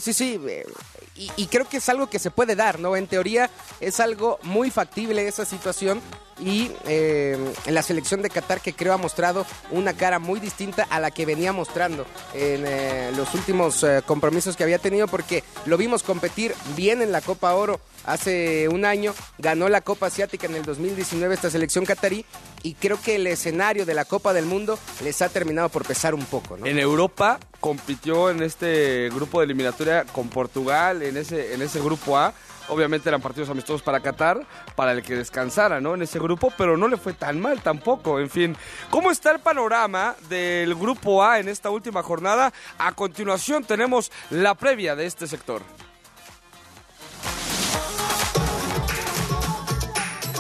Y creo que es algo que se puede dar, ¿no? En teoría es algo muy factible esa situación. Y la selección de Qatar, que creo ha mostrado una cara muy distinta a la que venía mostrando en los últimos compromisos que había tenido, porque lo vimos competir bien en la Copa Oro hace un año, ganó la Copa Asiática en el 2019 esta selección catarí, y creo que el escenario de la Copa del Mundo les ha terminado por pesar un poco, ¿no? En Europa compitió en este grupo de eliminatoria con Portugal, en ese grupo A. Obviamente eran partidos amistosos para Qatar, para el que descansara, ¿no? En ese grupo, pero no le fue tan mal tampoco. En fin, ¿cómo está el panorama del grupo A en esta última jornada? A continuación tenemos la previa de este sector.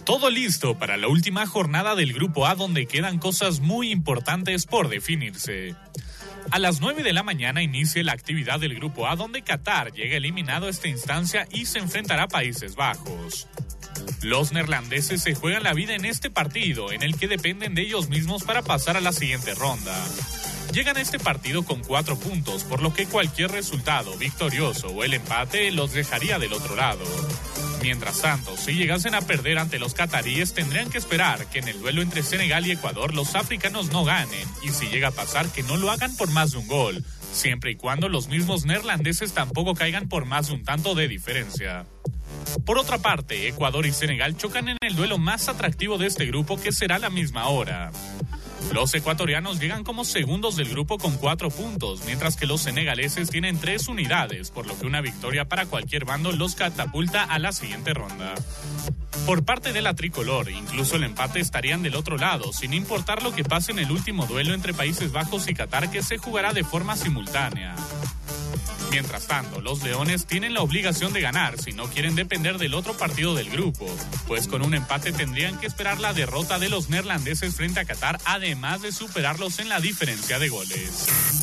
Todo listo para la última jornada del Grupo A, donde quedan cosas muy importantes por definirse. A las 9 de la mañana inicia la actividad del Grupo A, donde Qatar llega eliminado a esta instancia y se enfrentará a Países Bajos. Los neerlandeses se juegan la vida en este partido, en el que dependen de ellos mismos para pasar a la siguiente ronda. Llegan a este partido con 4 puntos, por lo que cualquier resultado victorioso o el empate los dejaría del otro lado. Mientras tanto, si llegasen a perder ante los cataríes, tendrían que esperar que en el duelo entre Senegal y Ecuador los africanos no ganen, y si llega a pasar, que no lo hagan por más de un gol, siempre y cuando los mismos neerlandeses tampoco caigan por más de un tanto de diferencia. Por otra parte, Ecuador y Senegal chocan en el duelo más atractivo de este grupo, que será a la misma hora. Los ecuatorianos llegan como segundos del grupo con 4 puntos, mientras que los senegaleses tienen 3 unidades, por lo que una victoria para cualquier bando los catapulta a la siguiente ronda. Por parte de la tricolor, incluso el empate estarían del otro lado, sin importar lo que pase en el último duelo entre Países Bajos y Qatar, que se jugará de forma simultánea. Mientras tanto, los leones tienen la obligación de ganar si no quieren depender del otro partido del grupo, pues con un empate tendrían que esperar la derrota de los neerlandeses frente a Qatar, además de superarlos en la diferencia de goles.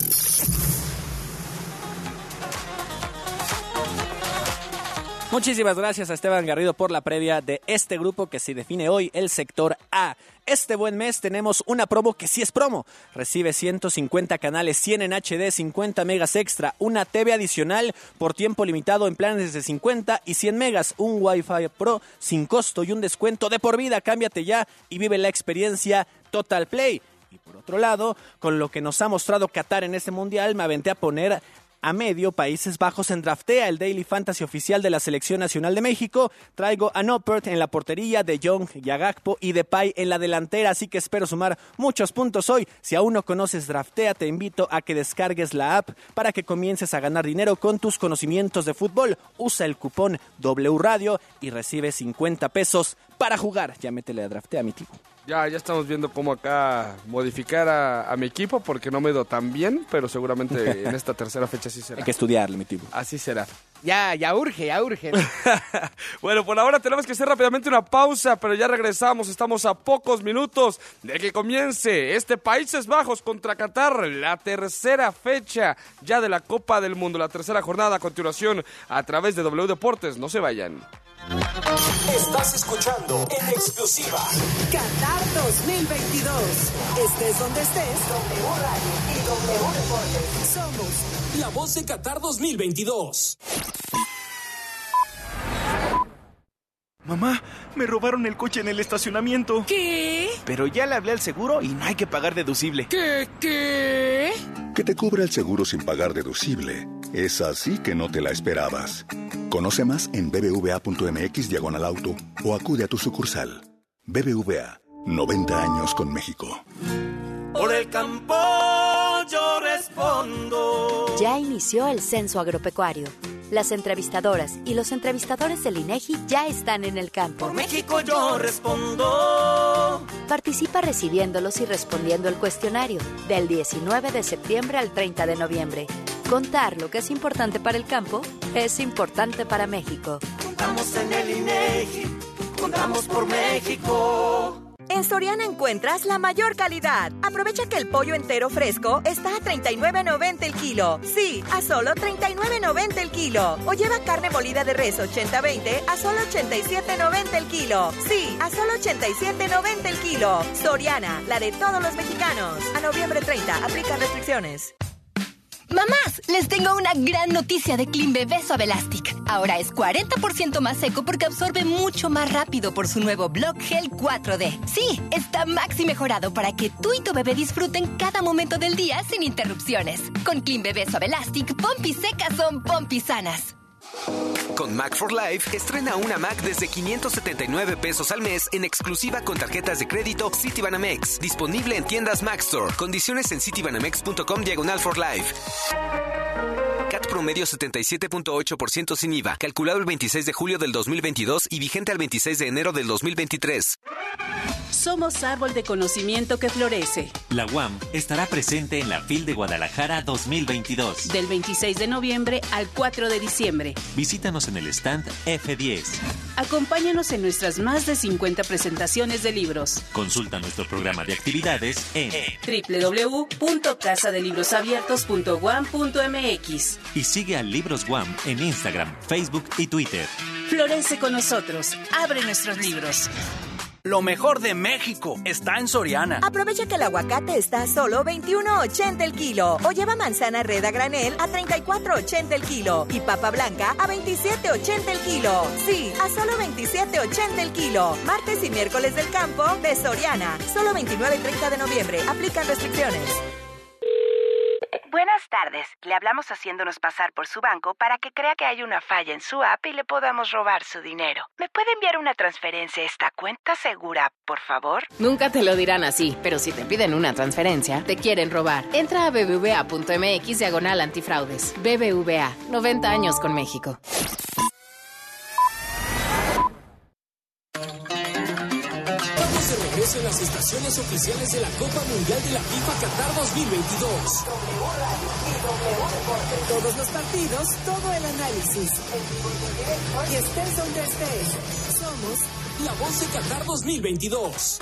Muchísimas gracias a Esteban Garrido por la previa de este grupo que se define hoy, el sector A. Este buen mes tenemos una promo que sí es promo. Recibe 150 canales, 100 en HD, 50 megas extra, una TV adicional por tiempo limitado en planes de 50 y 100 megas, un Wi-Fi Pro sin costo y un descuento de por vida. Cámbiate ya y vive la experiencia Total Play. Y por otro lado, con lo que nos ha mostrado Qatar en este mundial, me aventé a poner a medio Países Bajos en Draftea, el Daily Fantasy oficial de la Selección Nacional de México. Traigo a Noppert en la portería, De Jong, Yagakpo y Depay en la delantera, así que espero sumar muchos puntos hoy. Si aún no conoces Draftea, te invito a que descargues la app para que comiences a ganar dinero con tus conocimientos de fútbol. Usa el cupón W Radio y recibe 50 pesos para jugar. Ya métele a Draftea, mi tío. Ya estamos viendo cómo acá modificar a mi equipo porque no me he ido tan bien, pero seguramente en esta tercera fecha sí será. Hay que estudiarle, mi tío. Así será. Ya urge. Bueno, por ahora tenemos que hacer rápidamente una pausa, pero ya regresamos. Estamos a pocos minutos de que comience este Países Bajos contra Qatar, la tercera fecha ya de la Copa del Mundo, la tercera jornada a continuación a través de W Deportes. No se vayan. Estás escuchando en exclusiva Qatar 2022. Estés donde estés, W Radio y W Deportes. Somos la voz de Qatar 2022. Mamá, me robaron el coche en el estacionamiento. ¿Qué? Pero ya le hablé al seguro y no hay que pagar deducible. ¿Qué? Que te cubra el seguro sin pagar deducible. Es así que no te la esperabas. Conoce más en bbva.mx/auto o acude a tu sucursal. BBVA, 90 años con México. Por el campo yo respondo. Ya inició el censo agropecuario. Las entrevistadoras y los entrevistadores del INEGI ya están en el campo. Por México yo respondo. Participa recibiéndolos y respondiendo el cuestionario del 19 de septiembre al 30 de noviembre. Contar lo que es importante para el campo es importante para México. Contamos en el INEGI, contamos por México. En Soriana encuentras la mayor calidad. Aprovecha que el pollo entero fresco está a $39.90 el kilo. Sí, a solo $39.90 el kilo. O lleva carne molida de res 80-20 a solo $87.90 el kilo. Sí, a solo $87.90 el kilo. Soriana, la de todos los mexicanos. A noviembre 30, aplican restricciones. ¡Mamás! Les tengo una gran noticia de Clean Bebé Suave Elastic. Ahora es 40% más seco porque absorbe mucho más rápido por su nuevo Block Gel 4D. Sí, está maxi mejorado para que tú y tu bebé disfruten cada momento del día sin interrupciones. Con Clean Bebé Suave Elastic, pompis secas son pompis sanas. Con Mac for Life, estrena una Mac desde 579 pesos al mes en exclusiva con tarjetas de crédito Citibanamex. Disponible en tiendas Mac Store. Condiciones en citibanamex.com/for-life. CAT promedio 77.8% sin IVA. Calculado el 26 de julio del 2022 y vigente al 26 de enero del 2023. Somos árbol de conocimiento que florece. La UAM estará presente en la FIL de Guadalajara 2022. Del 26 de noviembre al 4 de diciembre. Visítanos en el stand F10. Acompáñanos en nuestras más de 50 presentaciones de libros. Consulta nuestro programa de actividades en www.casadelibros.abiertos.guam.mx. Y sigue a Libros UAM en Instagram, Facebook y Twitter. Florece con nosotros. Abre nuestros libros. Lo mejor de México está en Soriana. Aprovecha que el aguacate está a solo $21.80 el kilo. O lleva manzana red a granel a $34.80 el kilo. Y papa blanca a $27.80 el kilo. Sí, a solo $27.80 el kilo. Martes y miércoles del campo de Soriana. Solo 29 y 30 de noviembre. Aplican restricciones. Buenas tardes. Le hablamos haciéndonos pasar por su banco para que crea que hay una falla en su app y le podamos robar su dinero. ¿Me puede enviar una transferencia a esta cuenta segura, por favor? Nunca te lo dirán así, pero si te piden una transferencia, te quieren robar. Entra a bbva.mx/antifraudes. BBVA, 90 años con México. De regreso en las estaciones oficiales de la Copa Mundial de la FIFA Qatar 2022. Todos los partidos, todo el análisis. Y estés donde estés. Somos la voz de Qatar 2022.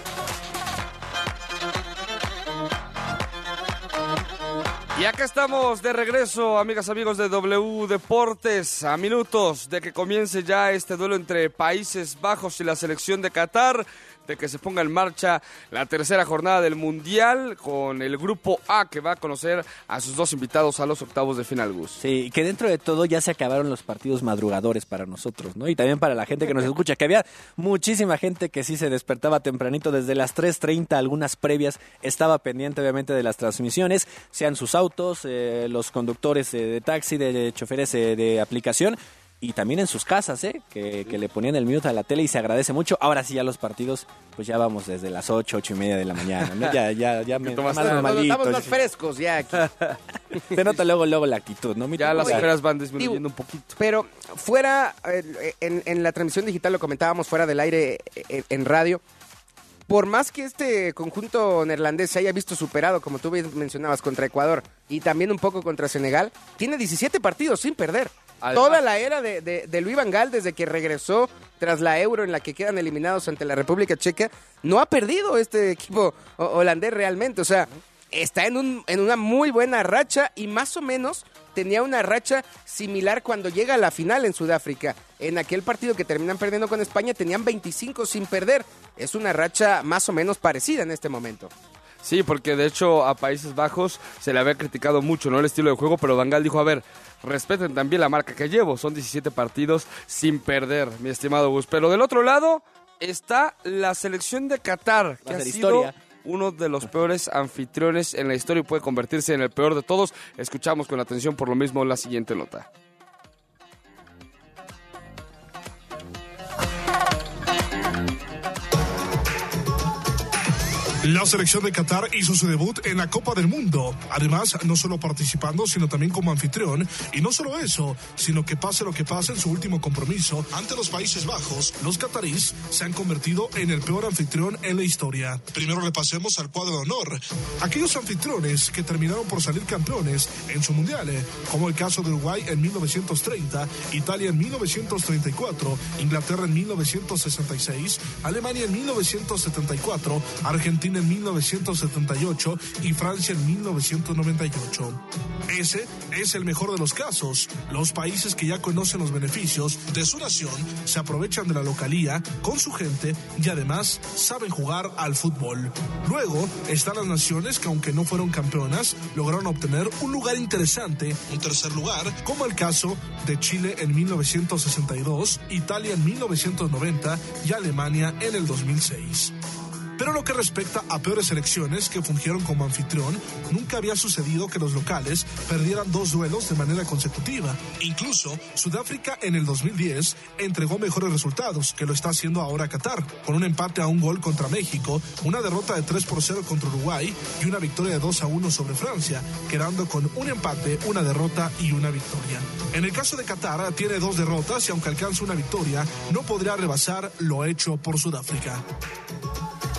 Y acá estamos de regreso, amigas, amigos de W Deportes, a minutos de que comience ya este duelo entre Países Bajos y la selección de Qatar, de que se ponga en marcha la tercera jornada del Mundial con el Grupo A, que va a conocer a sus dos invitados a los octavos de final, Gus. Sí, que dentro de todo ya se acabaron los partidos madrugadores para nosotros, ¿no? Y también para la gente que nos escucha, que había muchísima gente que sí se despertaba tempranito desde las 3:30, algunas previas, estaba pendiente obviamente de las transmisiones, sean sus autos, los conductores de taxi, de choferes de aplicación, y también en sus casas, que le ponían el mute a la tele y se agradece mucho. Ahora sí, ya los partidos, pues ya vamos desde las 8:30 de la mañana, ¿no? Ya me más normalito. Estamos más frescos ya aquí. Se nota luego la actitud, ¿no? Ya las esperas van disminuyendo un poquito. Pero fuera, en la transmisión digital lo comentábamos fuera del aire en radio, por más que este conjunto neerlandés se haya visto superado, como tú mencionabas, contra Ecuador y también un poco contra Senegal, tiene 17 partidos sin perder. Además, toda la era de Louis van Gaal, desde que regresó tras la Euro en la que quedan eliminados ante la República Checa, no ha perdido este equipo holandés realmente. O sea, está en una muy buena racha y más o menos tenía una racha similar cuando llega a la final en Sudáfrica. En aquel partido que terminan perdiendo con España tenían 25 sin perder. Es una racha más o menos parecida en este momento. Sí, porque de hecho a Países Bajos se le había criticado mucho, ¿no?, el estilo de juego, pero Van Gaal dijo, a ver, respeten también la marca que llevo, son 17 partidos sin perder, mi estimado Gus. Pero del otro lado está la selección de Qatar, que ha sido uno de los peores anfitriones en la historia y puede convertirse en el peor de todos. Escuchamos con atención por lo mismo la siguiente nota. La selección de Qatar hizo su debut en la Copa del Mundo. Además, no solo participando, sino también como anfitrión. Y no solo eso, sino que pase lo que pase en su último compromiso ante los Países Bajos, los catarís se han convertido en el peor anfitrión en la historia. Primero repasemos al cuadro de honor. Aquellos anfitriones que terminaron por salir campeones en su mundial, como el caso de Uruguay en 1930, Italia en 1934, Inglaterra en 1966, Alemania en 1974, Argentina en 1978 y Francia en 1998. Ese es el mejor de los casos. Los países que ya conocen los beneficios de su nación se aprovechan de la localía con su gente y además saben jugar al fútbol. Luego están las naciones que, aunque no fueron campeonas, lograron obtener un lugar interesante, un tercer lugar, como el caso de Chile en 1962, Italia en 1990 y Alemania en el 2006. Pero lo que respecta a peores selecciones que fungieron como anfitrión, nunca había sucedido que los locales perdieran 2 duelos de manera consecutiva. Incluso Sudáfrica en el 2010 entregó mejores resultados, que lo está haciendo ahora Qatar, con un empate a 1 gol contra México, una derrota de 3-0 contra Uruguay y una victoria de 2-1 sobre Francia, quedando con un empate, una derrota y una victoria. En el caso de Qatar, tiene 2 derrotas y aunque alcance una victoria, no podrá rebasar lo hecho por Sudáfrica.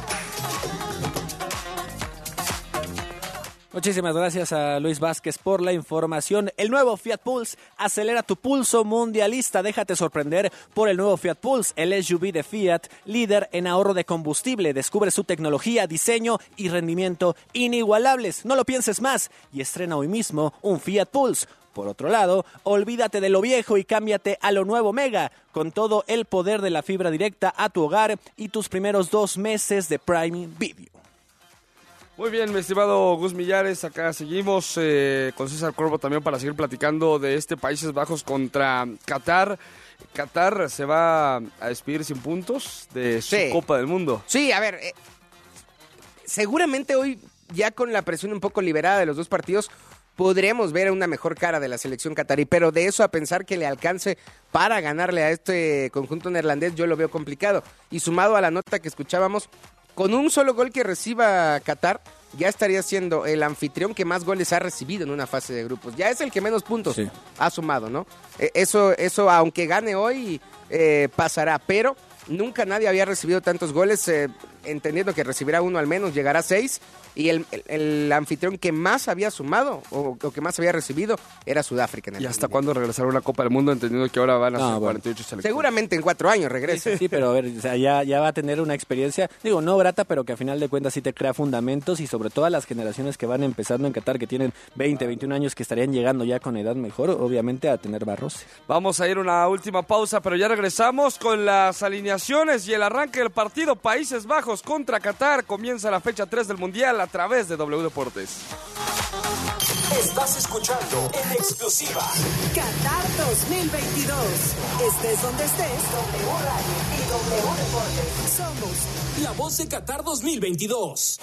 Muchísimas gracias a Luis Vázquez por la información. El nuevo Fiat Pulse acelera tu pulso mundialista. Déjate sorprender por el nuevo Fiat Pulse, el SUV de Fiat, líder en ahorro de combustible. Descubre su tecnología, diseño y rendimiento inigualables. No lo pienses más y estrena hoy mismo un Fiat Pulse. Por otro lado, olvídate de lo viejo y cámbiate a lo nuevo Mega, con todo el poder de la fibra directa a tu hogar y tus primeros 2 meses de Prime Video. Muy bien, mi estimado Gus Millares, acá seguimos con César Corvo también para seguir platicando de este Países Bajos contra Qatar. Qatar se va a despedir sin puntos de su Copa del Mundo. Sí, a ver, seguramente hoy ya con la presión un poco liberada de los dos partidos podremos ver una mejor cara de la selección catarí, pero de eso a pensar que le alcance para ganarle a este conjunto neerlandés yo lo veo complicado. Y sumado a la nota que escuchábamos, con un solo gol que reciba Qatar, ya estaría siendo el anfitrión que más goles ha recibido en una fase de grupos. Ya es el que menos puntos ha sumado, ¿no? Eso aunque gane hoy, pasará. Pero nunca nadie había recibido tantos goles, entendiendo que recibirá uno al menos, llegará a 6. Y el anfitrión que más había sumado o que más había recibido era Sudáfrica. ¿Y hasta cuándo regresará una Copa del Mundo, entendiendo que ahora van a ser 48 selecciones? Seguramente en 4 años regresa. Sí, pero a ver, o sea, ya va a tener una experiencia, digo, no grata, pero que a final de cuentas sí te crea fundamentos, y sobre todo a las generaciones que van empezando en Qatar, que tienen 20, 21 años, que estarían llegando ya con edad mejor, obviamente a tener barroce. Vamos a ir a una última pausa, pero ya regresamos con las alineaciones y el arranque del partido Países Bajos contra Qatar. Comienza la fecha 3 del Mundial a través de W Deportes. Estás escuchando en exclusiva Qatar 2022. Estés donde estés, W Radio y W Deportes. Somos la voz de Qatar 2022.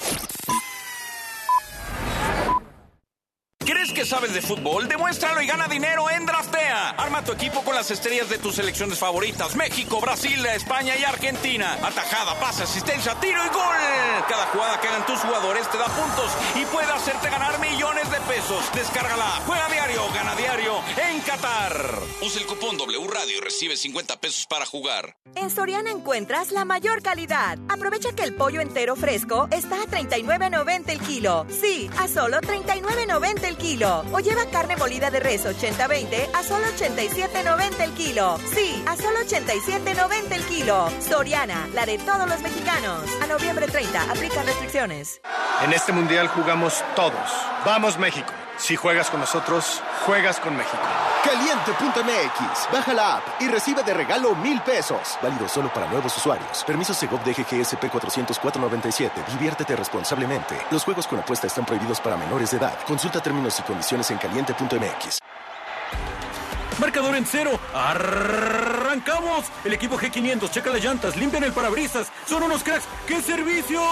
¿Crees que sabes de fútbol? Demuéstralo y gana dinero en Draftea. Arma tu equipo con las estrellas de tus selecciones favoritas: México, Brasil, España y Argentina. Atajada, pase, asistencia, tiro y gol. Cada jugada que hagan tus jugadores te da puntos y puede hacerte ganar millones de pesos. Descárgala, juega diario, gana diario en Qatar. Usa el cupón W Radio y recibe 50 pesos para jugar. En Soriana encuentras la mayor calidad. Aprovecha que el pollo entero fresco está a $39.90 el kilo. Sí, a solo $39.90 el kilo. O lleva carne molida de res 80-20 a solo $87.90 el kilo. Sí, a solo $87.90 el kilo. Soriana, la de todos los mexicanos. A noviembre 30, aplica restricciones. En este mundial jugamos todos. ¡Vamos, México! Si juegas con nosotros, juegas con México. Caliente.mx. Baja la app y recibe de regalo 1,000 pesos. Válido solo para nuevos usuarios. Permiso Segov DGGSP 40497. Diviértete responsablemente. Los juegos con apuesta están prohibidos para menores de edad. Consulta términos y condiciones en caliente.mx. Marcador en 0. ¡Arrancamos! El equipo G500 checa las llantas, limpian el parabrisas. Son unos cracks. ¡Qué servicio!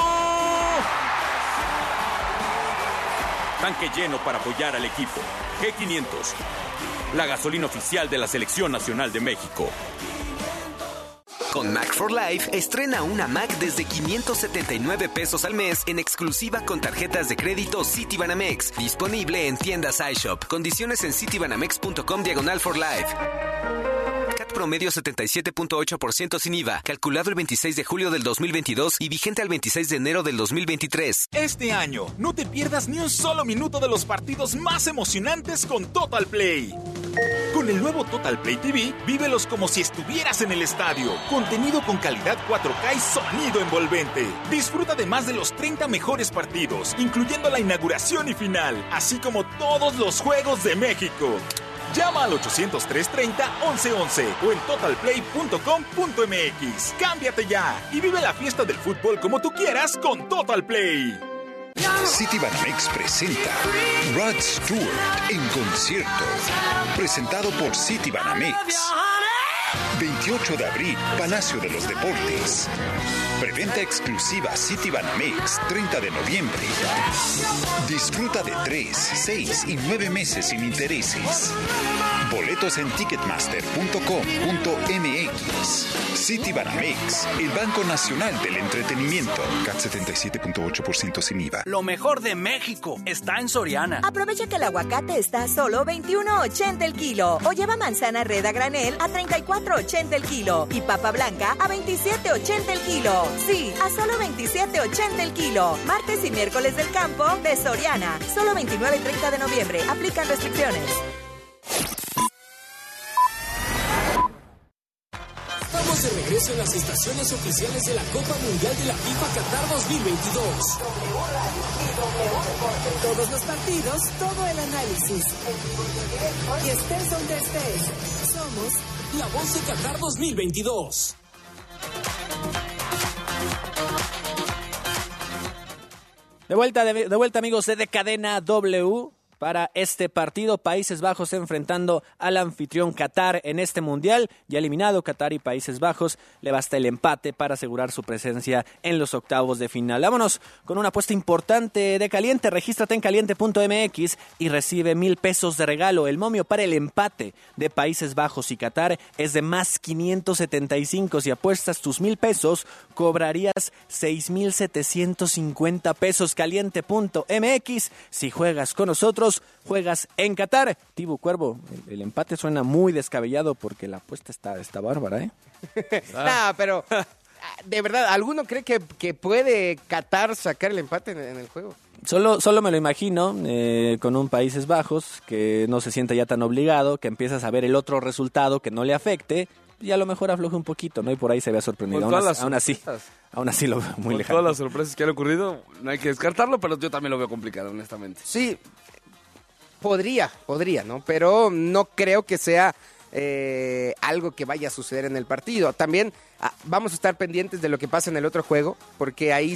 Tanque lleno para apoyar al equipo. G500, la gasolina oficial de la Selección Nacional de México. Con Mac for Life, estrena una Mac desde 579 pesos al mes en exclusiva con tarjetas de crédito Citibanamex. Disponible en tiendas iShop. Condiciones en citibanamex.com/for-life. CAT promedio 77.8% sin IVA. Calculado el 26 de julio del 2022 y vigente al 26 de enero del 2023. Este año, no te pierdas ni un solo minuto de los partidos más emocionantes con Total Play. Con el nuevo Total Play TV, vívelos como si estuvieras en el estadio. Contenido con calidad 4K y sonido envolvente. Disfruta de más de los 30 mejores partidos, incluyendo la inauguración y final, así como todos los juegos de México. Llama al 800-330-1111 o en totalplay.com.mx. Cámbiate ya y vive la fiesta del fútbol como tú quieras con Total Play. Citibanamex presenta Rod Stewart en concierto, presentado por Citibanamex. 28 de abril, Palacio de los Deportes. Preventa exclusiva Citibanamex, 30 de noviembre. Disfruta de 3, 6 y 9 meses sin intereses. Boletos en ticketmaster.com.mx. Citibanamex, el Banco Nacional del Entretenimiento. CAT 77.8% sin IVA. Lo mejor de México está en Soriana. Aprovecha que el aguacate está a solo $21.80 el kilo. O lleva manzana red a granel a $34.80 27.80 el kilo. Y papa blanca a 27.80 el kilo. Sí, a solo 27.80 el kilo. Martes y miércoles del campo de Soriana. Solo 29 y 30 de noviembre. Aplican restricciones. Estamos de regreso en las estaciones oficiales de la Copa Mundial de la FIFA Qatar 2022. Todos los partidos, todo el análisis. Y estés donde estés. Somos la voz de Qatar 2022. De vuelta amigos de Cadena W para este partido. Países Bajos enfrentando al anfitrión Qatar en este mundial. Ya eliminado Qatar y Países Bajos, le basta el empate para asegurar su presencia en los octavos de final. Vámonos con una apuesta importante de Caliente. Regístrate en caliente.mx y recibe $1,000 de regalo. El momio para el empate de Países Bajos y Qatar es de más 575. Si apuestas tus $1,000, cobrarías 6,750 pesos. Caliente.mx. Si juegas con nosotros, juegas en Qatar. Tibu Cuervo, el empate suena muy descabellado porque la apuesta está bárbara, ¿eh? No, pero de verdad, ¿alguno cree que puede Qatar sacar el empate en el juego? Solo me lo imagino con un Países Bajos que no se sienta ya tan obligado, que empiezas a ver el otro resultado que no le afecte y a lo mejor afloje un poquito, ¿no? Y por ahí se vea sorprendido. Aún así lo veo muy lejano. Todas las sorpresas que han ocurrido, no hay que descartarlo, pero yo también lo veo complicado, honestamente. Sí, podría, ¿no? Pero no creo que sea algo que vaya a suceder en el partido. También vamos a estar pendientes de lo que pasa en el otro juego, porque ahí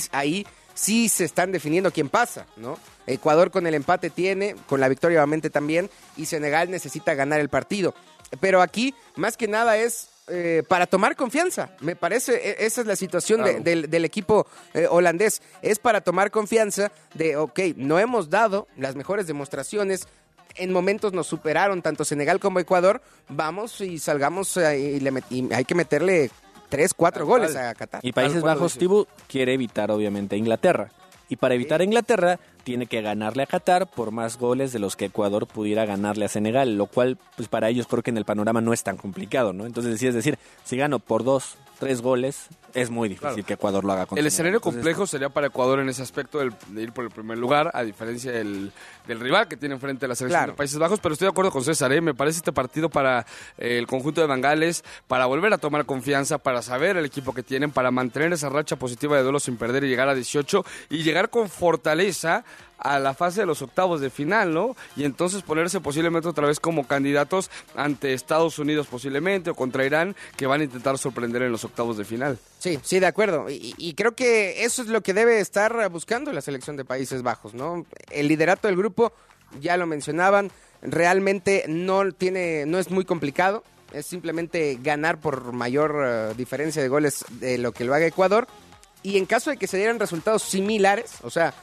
sí se están definiendo quién pasa, ¿no? Ecuador con el empate tiene, con la victoria obviamente también, y Senegal necesita ganar el partido. Pero aquí, más que nada, es para tomar confianza. Me parece, esa es la situación claro. del equipo holandés. Es para tomar confianza de, no hemos dado las mejores demostraciones. En momentos nos superaron tanto Senegal como Ecuador. Vamos y salgamos y hay que meterle 3-4 goles a Qatar. Y Países Bajos, Tibu, quiere evitar obviamente a Inglaterra. Y para evitar a Inglaterra, tiene que ganarle a Qatar por más goles de los que Ecuador pudiera ganarle a Senegal, lo cual, pues para ellos creo que en el panorama no es tan complicado, ¿no? Entonces, es decir, si gano por 2-3 goles, es muy difícil que Ecuador lo haga contra el escenario complejo sería para Ecuador en ese aspecto de ir por el primer lugar, a diferencia del rival que tiene enfrente a la selección de Países Bajos, pero estoy de acuerdo con César, me parece este partido para el conjunto de Bangales, para volver a tomar confianza, para saber el equipo que tienen, para mantener esa racha positiva de duelos sin perder y llegar a 18 y llegar con fortaleza a la fase de los octavos de final, ¿no? Y entonces ponerse posiblemente otra vez como candidatos ante Estados Unidos posiblemente o contra Irán, que van a intentar sorprender en los octavos de final. Sí, de acuerdo. Y creo que eso es lo que debe estar buscando la selección de Países Bajos, ¿no? El liderato del grupo, ya lo mencionaban, realmente no es muy complicado. Es simplemente ganar por mayor diferencia de goles de lo que lo haga Ecuador. Y en caso de que se dieran resultados similares, o sea,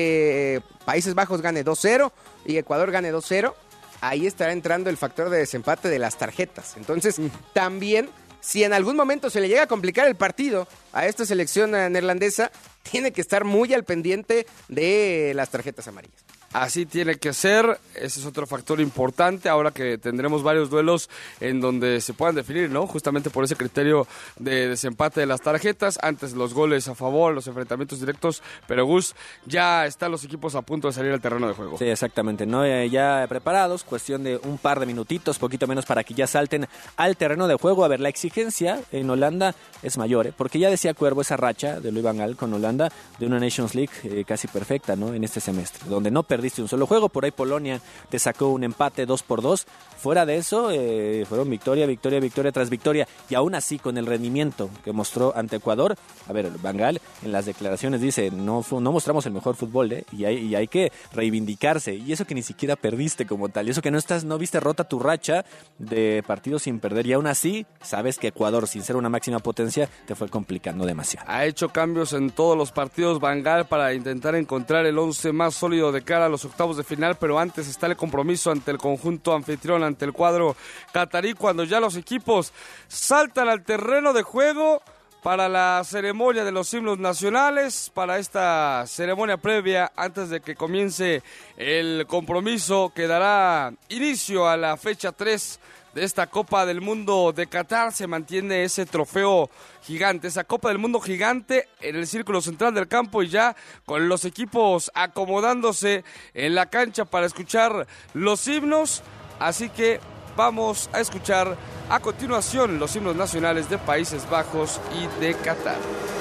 que Países Bajos gane 2-0 y Ecuador gane 2-0, ahí estará entrando el factor de desempate de las tarjetas. Entonces, también, si en algún momento se le llega a complicar el partido a esta selección neerlandesa, tiene que estar muy al pendiente de las tarjetas amarillas. Así tiene que ser, ese es otro factor importante, ahora que tendremos varios duelos en donde se puedan definir, ¿no? Justamente por ese criterio de desempate de las tarjetas, antes los goles a favor, los enfrentamientos directos, pero Gus, ya están los equipos a punto de salir al terreno de juego. Sí, exactamente, ¿no? Ya preparados, cuestión de un par de minutitos, poquito menos para que ya salten al terreno de juego. A ver, la exigencia en Holanda es mayor, porque ya decía Cuervo esa racha de Louis van Gaal con Holanda de una Nations League casi perfecta, ¿no? En este semestre, donde no perdiste un solo juego, por ahí Polonia te sacó un empate 2-2, fuera de eso fueron victoria tras victoria, y aún así con el rendimiento que mostró ante Ecuador, a ver, Van Gaal en las declaraciones dice, no mostramos el mejor fútbol, y hay que reivindicarse, y eso que ni siquiera perdiste como tal, y eso que no viste rota tu racha de partidos sin perder, y aún así sabes que Ecuador, sin ser una máxima potencia, te fue complicando demasiado. Ha hecho cambios en todos los partidos Van Gaal para intentar encontrar el 11 más sólido de cara a los octavos de final, pero antes está el compromiso ante el conjunto anfitrión, ante el cuadro catarí, cuando ya los equipos saltan al terreno de juego para la ceremonia de los himnos nacionales, para esta ceremonia previa antes de que comience el compromiso que dará inicio a la fecha 3 de esta Copa del Mundo de Qatar se mantiene ese trofeo gigante, esa Copa del Mundo gigante en el círculo central del campo y ya con los equipos acomodándose en la cancha para escuchar los himnos. Así que vamos a escuchar a continuación los himnos nacionales de Países Bajos y de Qatar.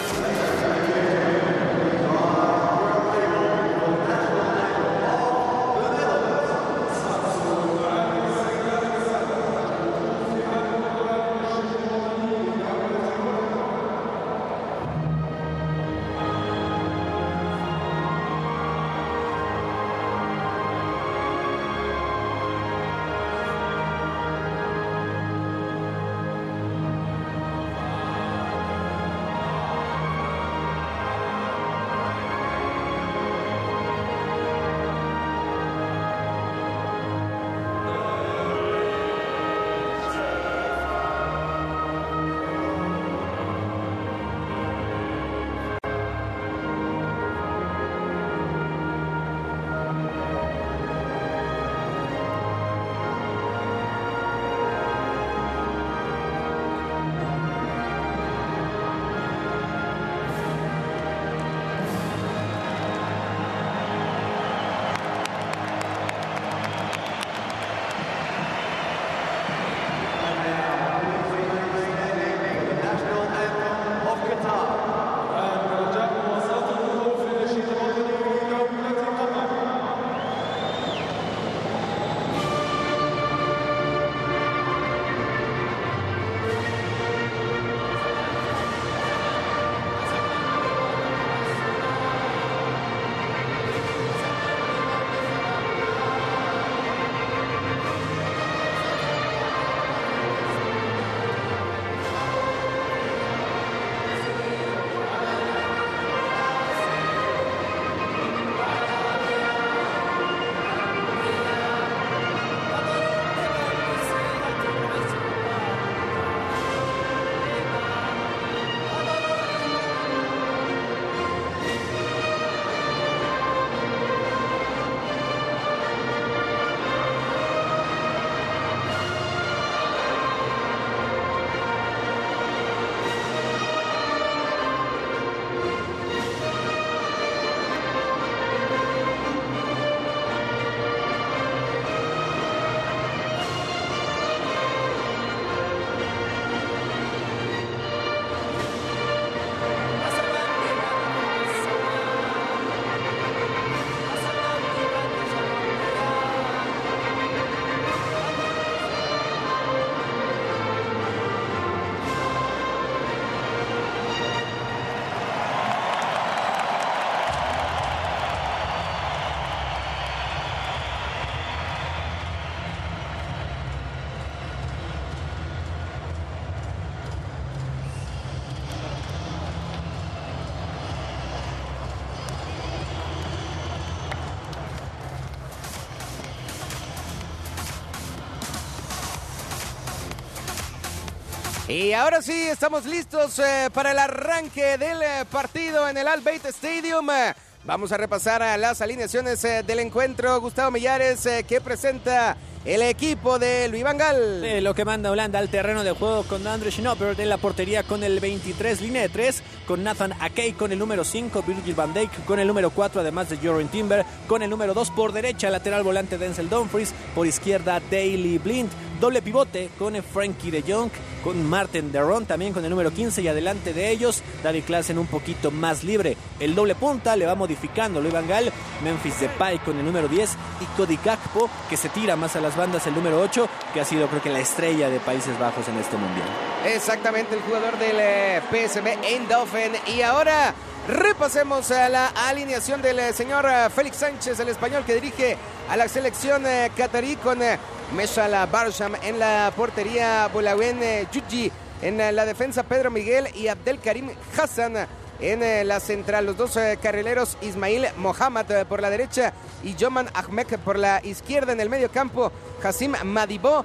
Y ahora sí, estamos listos para el arranque del partido en el Al Bayt Stadium. Vamos a repasar las alineaciones del encuentro. Gustavo Millares, que presenta el equipo de Louis van Gaal. Lo que manda Holanda al terreno de juego con André Schnoppert en la portería con el 23, línea de 3, con Nathan Akey con el número 5, Virgil van Dijk con el número 4, además de Jorien Timber con el número 2 por derecha, lateral volante Denzel Dumfries, por izquierda Daley Blind, doble pivote con Frenkie de Jong, con Martin de Roon también con el número 15 y adelante de ellos Davy Klaassen un poquito más libre. El doble punta le va modificando Louis van Gaal, Memphis Depay con el número 10 y Cody Gakpo, que se tira más a las bandas, el número 8, que ha sido creo que la estrella de Países Bajos en este mundial. Exactamente, el jugador del PSV Eindhoven. Y ahora repasemos a la alineación del señor Félix Sánchez, el español que dirige a la selección catarí, con Meshal Barsham en la portería, Bolawen Yuji en la defensa, Pedro Miguel y Abdelkarim Hassan en la central. Los dos carrileros, Ismail Mohamed por la derecha y Joman Ahmed por la izquierda. En el medio campo, Hassim Madibo,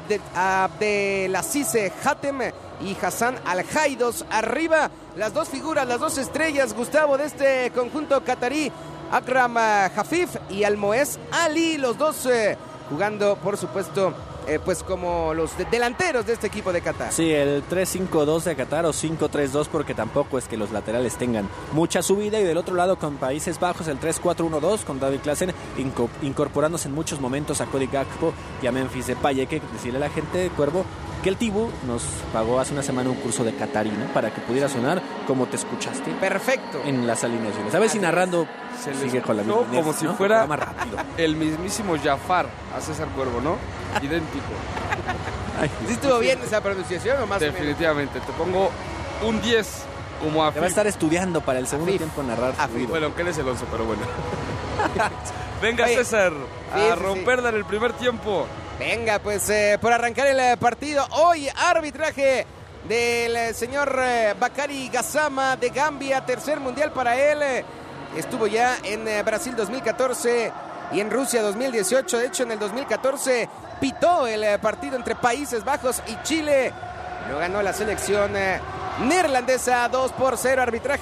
Abdelaziz Hatem y Hassan Al-Haidos. Arriba, las dos figuras, las dos estrellas, Gustavo, de este conjunto catarí, Akram Hafif y Almoez Ali, los dos jugando, por supuesto, pues como los delanteros de este equipo de Qatar. Sí, el 3-5-2 de Qatar o 5-3-2 porque tampoco es que los laterales tengan mucha subida. Y del otro lado con Países Bajos el 3-4-1-2 con David Klaassen incorporándose en muchos momentos a Cody Gakpo y a Memphis Depay. Hay que decirle a la gente, Cuervo, que el Tibu nos pagó hace una semana un curso de catarí, ¿no? Para que pudiera sonar como te escuchaste. Perfecto. En las alineaciones. A ver si narrando se sigue con la misma como inercia, si ¿no? fuera más rápido. el mismísimo Jafar a César Cuervo, ¿no? Idéntico. ¿Sí estuvo bien esa pronunciación o más Definitivamente. Te pongo un 10 como a Te va a estar estudiando para el segundo tiempo narrar. Bueno, aunque él es celoso, pero bueno. Venga, César, a romperla en el primer tiempo. Venga, pues por arrancar el partido. Hoy arbitraje del señor Bakary Gassama de Gambia. Tercer mundial para él. Estuvo ya en Brasil 2014 y en Rusia 2018. De hecho, en el 2014 pitó el partido entre Países Bajos y Chile. Lo ganó la selección neerlandesa 2-0. Arbitraje